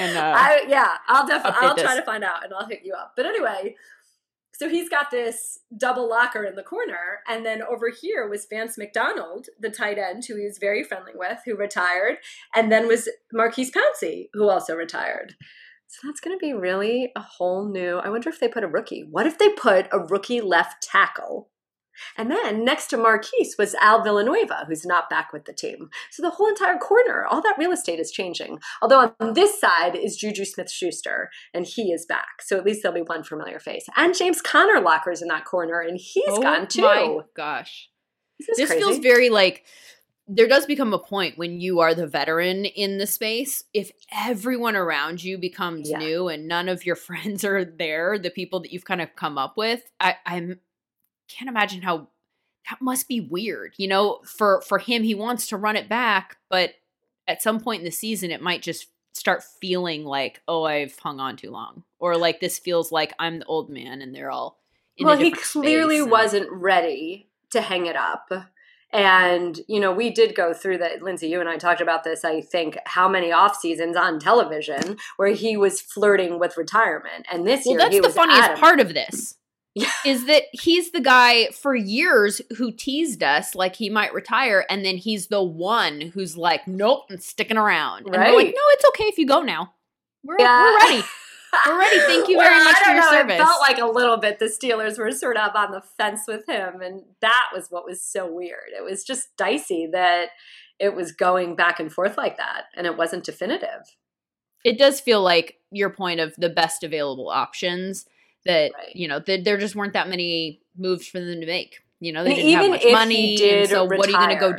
I'll try to find out and I'll hit you up. But anyway, so he's got this double locker in the corner, and then over here was Vance McDonald, the tight end, who he was very friendly with, who retired, and then was Maurkice Pouncey, who also retired. So that's going to be really a whole new, I wonder if they put a rookie. What if they put a rookie left tackle? And then next to Maurkice was Al Villanueva, who's not back with the team. So the whole entire corner, all that real estate is changing. Although on this side is Juju Smith-Schuster, and he is back. So at least there'll be one familiar face. And James Conner locker's in that corner, and he's gone too. Oh my gosh. This feels very there does become a point when you are the veteran in the space. If everyone around you becomes new and none of your friends are there, the people that you've kind of come up with, I can't imagine how that must be weird. For him, he wants to run it back, but at some point in the season, it might just start feeling like, oh, I've hung on too long. Or like this feels like I'm the old man and they're all in a different space. Well, he clearly wasn't ready to hang it up. And, we did go through that. Lindsay, you and I talked about this, I think, how many off seasons on television where he was flirting with retirement. And this year, that's the funniest part of this. Is that he's the guy for years who teased us like he might retire, and then he's the one who's like, nope, I'm sticking around. And we're like, no, it's okay if you go now. We're ready. We're ready. Thank you very much for your service. It felt like a little bit the Steelers were sort of on the fence with him, and that was what was so weird. It was just dicey that it was going back and forth like that, and it wasn't definitive. It does feel like your point of the best available options that, there just weren't that many moves for them to make. They didn't have much money, and so what are you going to go do?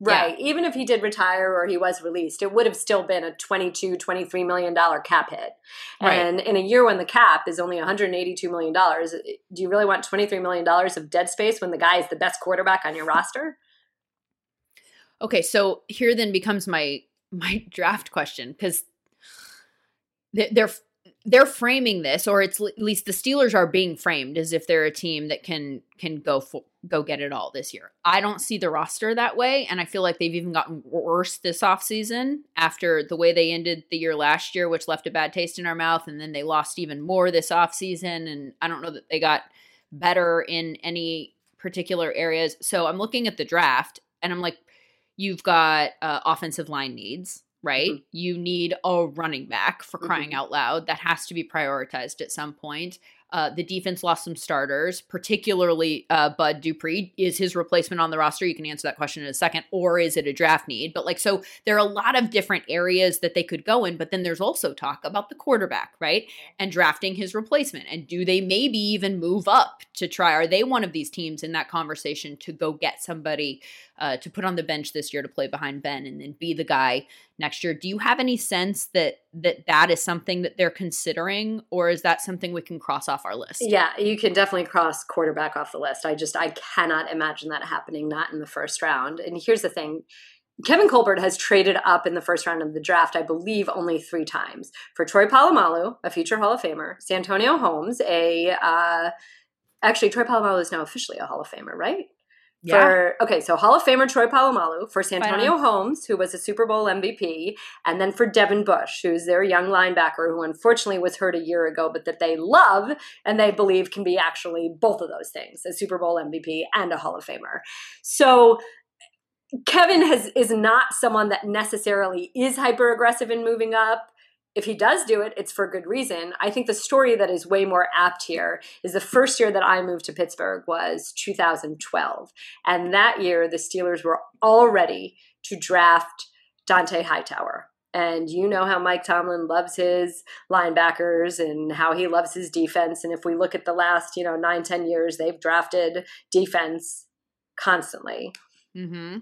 Right. Yeah. Even if he did retire or he was released, it would have still been a $22, $23 million cap hit. Right. And in a year when the cap is only $182 million, do you really want $23 million of dead space when the guy is the best quarterback on your roster? Okay, so here then becomes my draft question, because they're framing this, or it's at least the Steelers are being framed as if they're a team that can go get it all this year. I don't see the roster that way, and I feel like they've even gotten worse this offseason after the way they ended the year last year, which left a bad taste in our mouth, and then they lost even more this offseason, and I don't know that they got better in any particular areas. So I'm looking at the draft, and I'm like, you've got offensive line needs, right? Mm-hmm. You need a running back, for crying out loud. That has to be prioritized at some point. The defense lost some starters, particularly Bud Dupree. Is his replacement on the roster? You can answer that question in a second. Or is it a draft need? But so there are a lot of different areas that they could go in. But then there's also talk about the quarterback, right? And drafting his replacement. And do they maybe even move up to try? Are they one of these teams in that conversation to go get somebody to put on the bench this year to play behind Ben and then be the guy next year? Do you have any sense that is something that they're considering, or is that something we can cross off our list? Yeah, you can definitely cross quarterback off the list. I cannot imagine that happening, not in the first round. And here's the thing. Kevin Colbert has traded up in the first round of the draft, I believe, only 3 times. For Troy Polamalu, a future Hall of Famer, Santonio Holmes, actually, Troy Polamalu is now officially a Hall of Famer, right? Yeah. So Hall of Famer Troy Polamalu, for Santonio Holmes, who was a Super Bowl MVP, and then for Devin Bush, who's their young linebacker who unfortunately was hurt a year ago, but that they love and they believe can be actually both of those things, a Super Bowl MVP and a Hall of Famer. So Kevin is not someone that necessarily is hyper-aggressive in moving up. If he does do it, it's for good reason. I think the story that is way more apt here is the first year that I moved to Pittsburgh was 2012. And that year, the Steelers were all ready to draft Dont'a Hightower. And you know how Mike Tomlin loves his linebackers and how he loves his defense. And if we look at the last, 9-10 years, they've drafted defense constantly. Mm-hmm.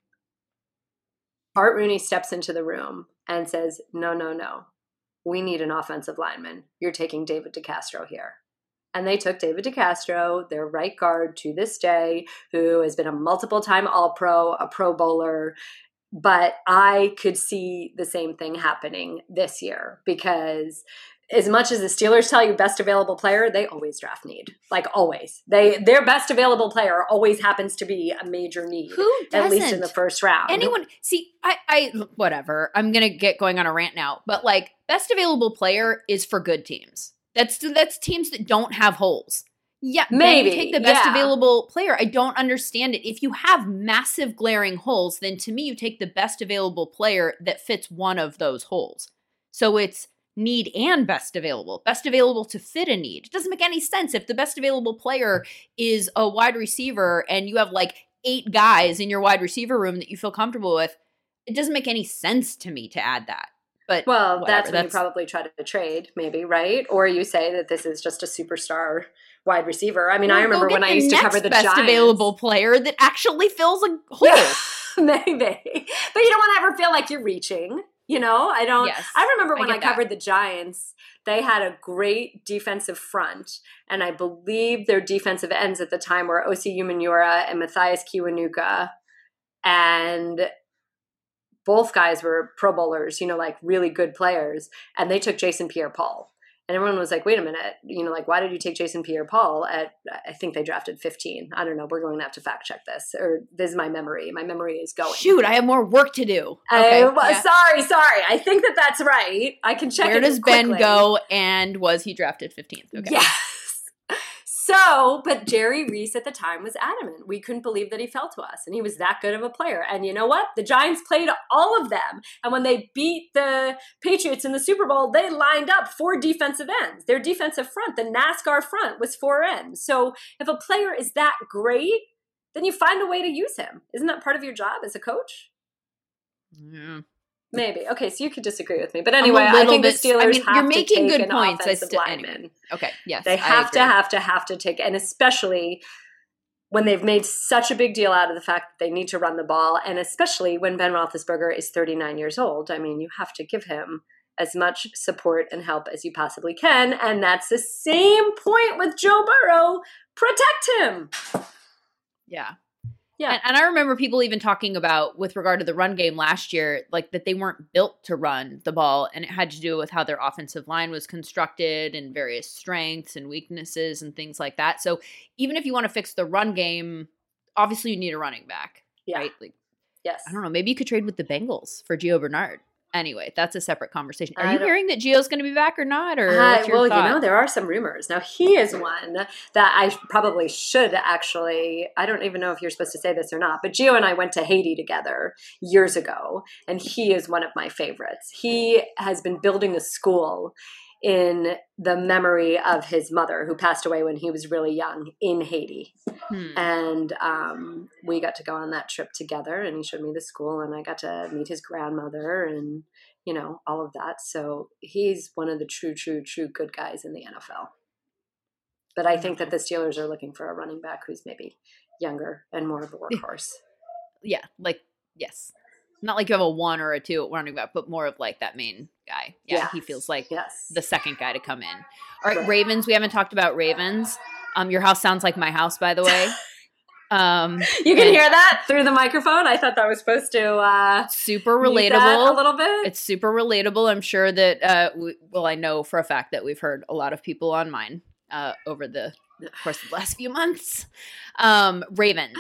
Art Rooney steps into the room and says, no. We need an offensive lineman. You're taking David DeCastro here. And they took David DeCastro, their right guard to this day, who has been a multiple-time All-Pro, a Pro Bowler. But I could see the same thing happening this year, because as much as the Steelers tell you best available player, they always draft need. Like always. Their best available player always happens to be a major need. Who doesn't? At least in the first round. Anyone, see, I whatever. I'm going to get going on a rant now. But best available player is for good teams. That's teams that don't have holes. Yeah, maybe take the best available player. I don't understand it. If you have massive glaring holes, then to me, you take the best available player that fits one of those holes. So it's need and best available to fit a need. It doesn't make any sense if the best available player is a wide receiver and you have 8 guys in your wide receiver room that you feel comfortable with. It doesn't make any sense to me to add that. But that's when you probably try to trade, maybe, right? Or you say that this is just a superstar wide receiver. I mean, I remember when I used to cover the Giants. Best available player that actually fills a hole. Maybe. But you don't want to ever feel like you're reaching. I don't. Yes, I remember when I covered the Giants, they had a great defensive front, and I believe their defensive ends at the time were Osi Umenyiora and Matthias Kiwanuka, and both guys were Pro Bowlers, really good players, and they took Jason Pierre-Paul. And everyone was like, wait a minute, why did you take Jason Pierre-Paul at, I think they drafted 15. I don't know. We're going to have to fact check this. Or this is my memory. My memory is going. Shoot, I have more work to do. Okay, Sorry. I think that's right. I can check it. Where does Ben go, and was he drafted 15th? Okay. Yes. So, but Jerry Reese at the time was adamant. We couldn't believe that he fell to us, and he was that good of a player. And you know what? The Giants played all of them. And when they beat the Patriots in the Super Bowl, they lined up 4 defensive ends. Their defensive front, the NASCAR front, was 4 ends. So if a player is that great, then you find a way to use him. Isn't that part of your job as a coach? Yeah. Maybe. Okay, so you could disagree with me. But anyway, I think the Steelers have to take an offensive lineman. Okay, yes. They have to take, and especially when they've made such a big deal out of the fact that they need to run the ball, and especially when Ben Roethlisberger is 39 years old, I mean, you have to give him as much support and help as you possibly can. And that's the same point with Joe Burrow. Protect him. Yeah. Yeah. And I remember people even talking about, with regard to the run game last year, like that they weren't built to run the ball. And it had to do with how their offensive line was constructed and various strengths and weaknesses and things like that. So even if you want to fix the run game, obviously you need a running back. Yeah. Right? Like, yes. I don't know. Maybe you could trade with the Bengals for Gio Bernard. Anyway, that's a separate conversation. Are you hearing that Gio's going to be back or not? Or well, thought? There are some rumors. Now, he is one that I probably should actually, I don't even know if you're supposed to say this or not, but Gio and I went to Haiti together years ago, and he is one of my favorites. He has been building a school in the memory of his mother, who passed away when he was really young in Haiti. And we got to go on that trip together, and he showed me the school, and I got to meet his grandmother and, you know, all of that. So he's one of the true good guys in the NFL. But I think that the Steelers are looking for a running back who's maybe younger and more of a workhorse. Yeah, like, yes. Not like you have a 1 or a 2 at running back, but more of like that main guy. Yeah, yes. He feels like the second guy to come in. All right, Ravens. We haven't talked about Ravens. Your house sounds like my house, by the way. You can hear that through the microphone. I thought that was supposed to super relatable a little bit. It's super relatable. I'm sure that I know for a fact that we've heard a lot of people on mine over the course of the last few months. Ravens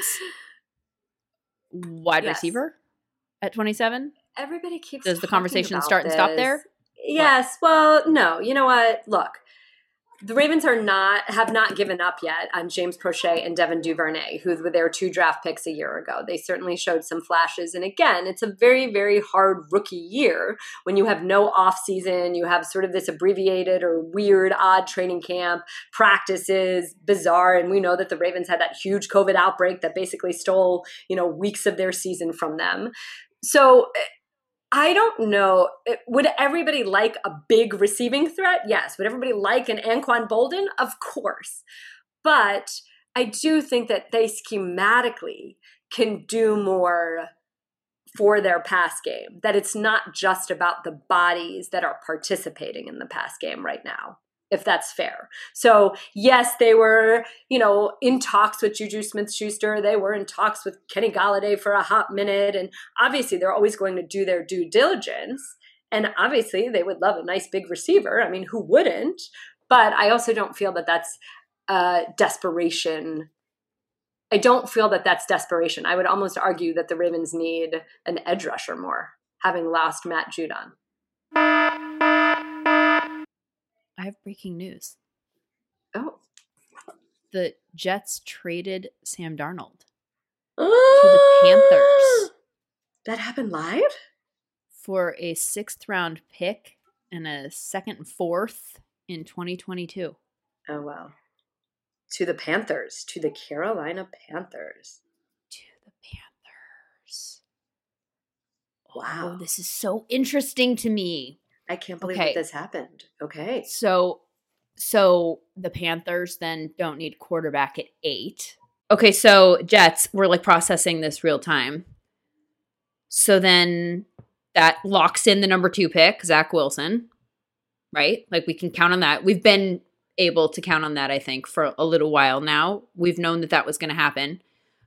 wide receiver at 27. Everybody keeps Does the conversation start and stop there? Yes. Well, no. You know what? Look, the Ravens have not given up yet on James Prochet and Devin Duvernay, who were their 2 draft picks a year ago. They certainly showed some flashes. And again, it's a very, very hard rookie year when you have no off season. You have sort of this abbreviated or weird, odd training camp, practices, bizarre. And we know that the Ravens had that huge COVID outbreak that basically stole, weeks of their season from them. So I don't know. Would everybody like a big receiving threat? Yes. Would everybody like an Anquan Boldin? Of course. But I do think that they schematically can do more for their pass game, that it's not just about the bodies that are participating in the pass game right now, if that's fair. So yes, they were, in talks with Juju Smith-Schuster. They were in talks with Kenny Golladay for a hot minute. And obviously they're always going to do their due diligence. And obviously they would love a nice big receiver. I mean, who wouldn't? But I also don't feel that that's desperation. I don't feel that that's desperation. I would almost argue that the Ravens need an edge rusher more, having lost Matt Judon. I have breaking news. Oh. The Jets traded Sam Darnold to the Panthers. That happened live? For a 6th round pick and a 2nd and 4th in 2022. Oh, wow. To the Panthers. To the Carolina Panthers. To the Panthers. Wow. Oh, this is so interesting to me. I can't believe that this happened. Okay. So the Panthers then don't need quarterback at 8. Okay, so Jets, we're like processing this real time. So then that locks in the number 2 pick, Zach Wilson, right? Like we can count on that. We've been able to count on that, I think, for a little while now. We've known that was going to happen.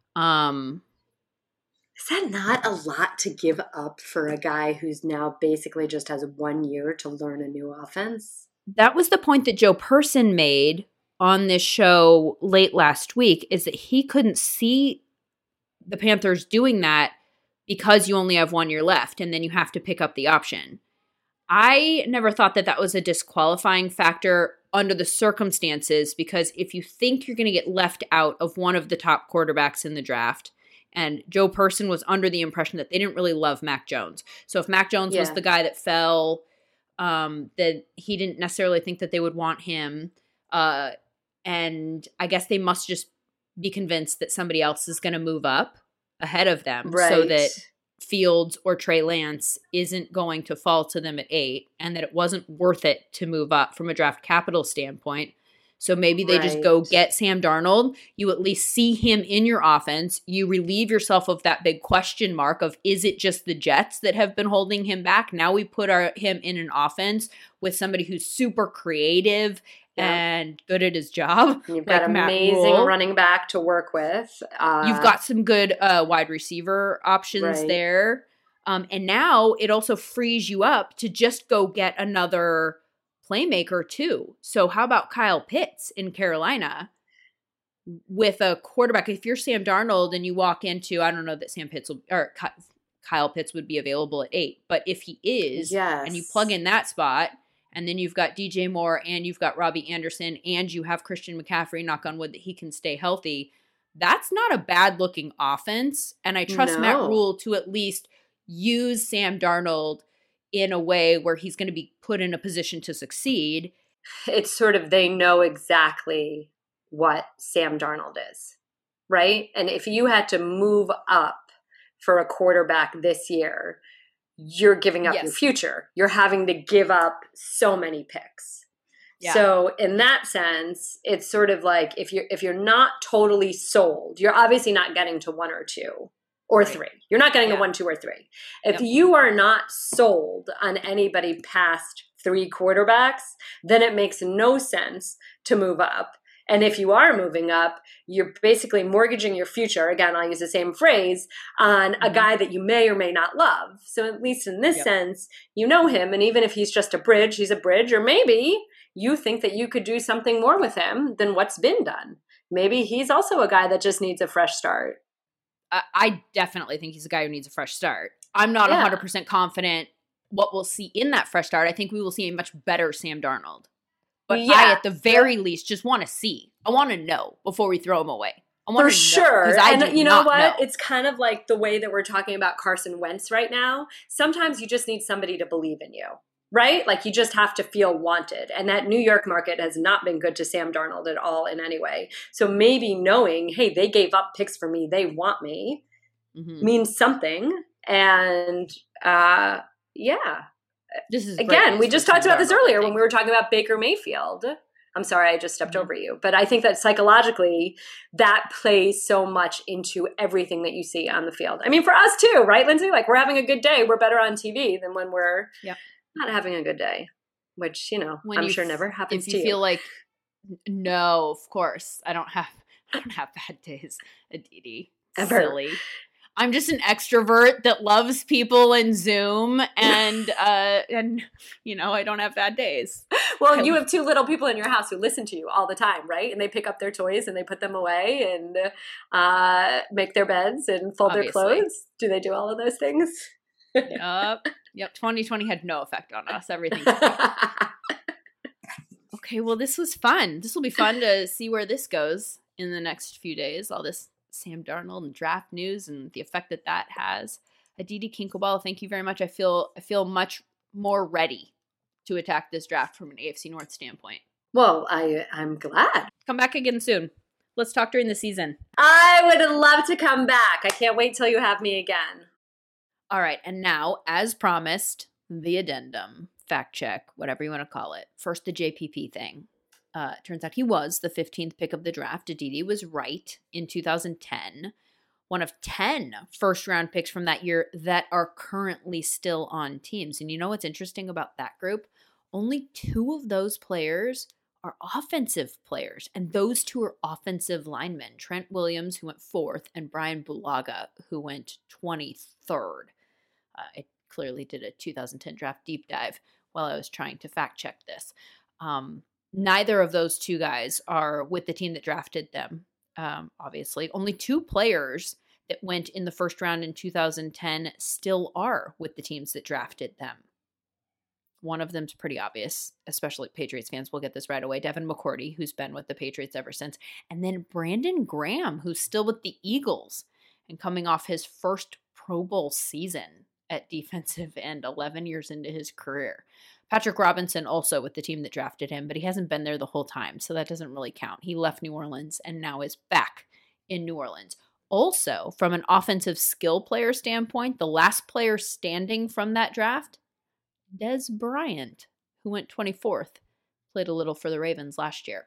Is that not a lot to give up for a guy who's now basically just has 1 year to learn a new offense? That was the point that Joe Person made on this show late last week, is that he couldn't see the Panthers doing that because you only have 1 year left and then you have to pick up the option. I never thought that was a disqualifying factor under the circumstances, because if you think you're going to get left out of one of the top quarterbacks in the draft, and Joe Person was under the impression that they didn't really love Mac Jones. So if Mac Jones was the guy that fell, that he didn't necessarily think that they would want him. And I guess they must just be convinced that somebody else is going to move up ahead of them, so that Fields or Trey Lance isn't going to fall to them at 8, and that it wasn't worth it to move up from a draft capital standpoint. So maybe they just go get Sam Darnold. You at least see him in your offense. You relieve yourself of that big question mark of, is it just the Jets that have been holding him back? Now we put him in an offense with somebody who's super creative and good at his job. You've got amazing running back to work with. You've got some good wide receiver options there. And now it also frees you up to just go get another playmaker too. So how about Kyle Pitts in Carolina with a quarterback? If you're Sam Darnold and you walk into, I don't know that Kyle Pitts would be available at 8, but if he is, and you plug in that spot, and then you've got DJ Moore and you've got Robbie Anderson and you have Christian McCaffrey, knock on wood, that he can stay healthy. That's not a bad looking offense. And I trust Matt Rule to at least use Sam Darnold in a way where he's going to be put in a position to succeed. It's sort of, they know exactly what Sam Darnold is, right? And if you had to move up for a quarterback this year, you're giving up your future. You're having to give up so many picks. Yeah. So in that sense, it's sort of like if you're not totally sold, you're obviously not getting to 1 or 2. Or 3. You're not getting a 1, 2, or 3. If you are not sold on anybody past 3 quarterbacks, then it makes no sense to move up. And if you are moving up, you're basically mortgaging your future, again, I'll use the same phrase, on a guy that you may or may not love. So at least in this sense, you know him. And even if he's just a bridge, he's a bridge. Or maybe you think that you could do something more with him than what's been done. Maybe he's also a guy that just needs a fresh start. I definitely think he's a guy who needs a fresh start. I'm not 100% confident what we'll see in that fresh start. I think we will see a much better Sam Darnold. But I, at the very least, just want to see. I want to know before we throw him away. I want For sure. And you know what? It's kind of like the way that we're talking about Carson Wentz right now. Sometimes you just need somebody to believe in you. Right? Like you just have to feel wanted. And that New York market has not been good to Sam Darnold at all in any way. So maybe knowing, hey, they gave up picks for me, they want me, means something. And this is again, we just talked about this earlier when we were talking about Baker Mayfield. I'm sorry, I just stepped over you. But I think that psychologically, that plays so much into everything that you see on the field. I mean, for us too, right, Lindsay? Like we're having a good day. We're better on TV than when we're not having a good day, which, I'm sure never happens to you. If you feel like, no, of course. I don't have bad days, Aditi. Ever. Silly. I'm just an extrovert that loves people in Zoom and I don't have bad days. Well, you have 2 little people in your house who listen to you all the time, right? And they pick up their toys and they put them away and make their beds and fold their clothes. Do they do all of those things? Yep. 2020 had no effect on us. Everything. Okay, well, this was fun. This will be fun to see where this goes in the next few days. All this Sam Darnold and draft news and the effect that has. Aditi Kinkhabwala, thank you very much. I feel much more ready to attack this draft from an AFC North standpoint. Well, I'm glad. Come back again soon. Let's talk during the season. I would love to come back. I can't wait till you have me again. All right, and now, as promised, the addendum, fact check, whatever you want to call it. First, the JPP thing. Turns out he was the 15th pick of the draft. Aditi was right in 2010. One of 10 first-round picks from that year that are currently still on teams. And you know what's interesting about that group? Only 2 of those players are offensive players, and those 2 are offensive linemen. Trent Williams, who went 4th, and Brian Bulaga, who went 23rd. I clearly did a 2010 draft deep dive while I was trying to fact check this. Neither of those 2 guys are with the team that drafted them, obviously. Only 2 players that went in the first round in 2010 still are with the teams that drafted them. One of them's pretty obvious, especially Patriots fans will get this right away. Devin McCourty, who's been with the Patriots ever since. And then Brandon Graham, who's still with the Eagles and coming off his first Pro Bowl season at defensive end, 11 years into his career. Patrick Robinson also with the team that drafted him, but he hasn't been there the whole time, so that doesn't really count. He left New Orleans and now is back in New Orleans. Also, from an offensive skill player standpoint, the last player standing from that draft, Dez Bryant, who went 24th, played a little for the Ravens last year.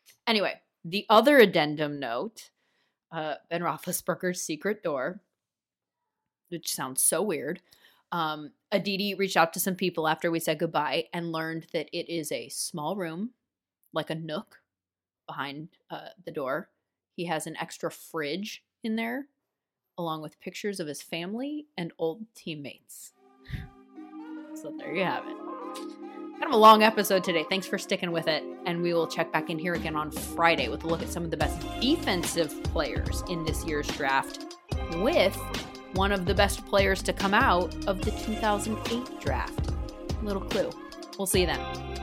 Anyway, the other addendum note, Ben Roethlisberger's secret door, which sounds so weird. Aditi reached out to some people after we said goodbye and learned that it is a small room, like a nook behind the door. He has an extra fridge in there, along with pictures of his family and old teammates. So there you have it. Kind of a long episode today. Thanks for sticking with it. And we will check back in here again on Friday with a look at some of the best defensive players in this year's draft, with one of the best players to come out of the 2008 draft. Little clue. We'll see you then.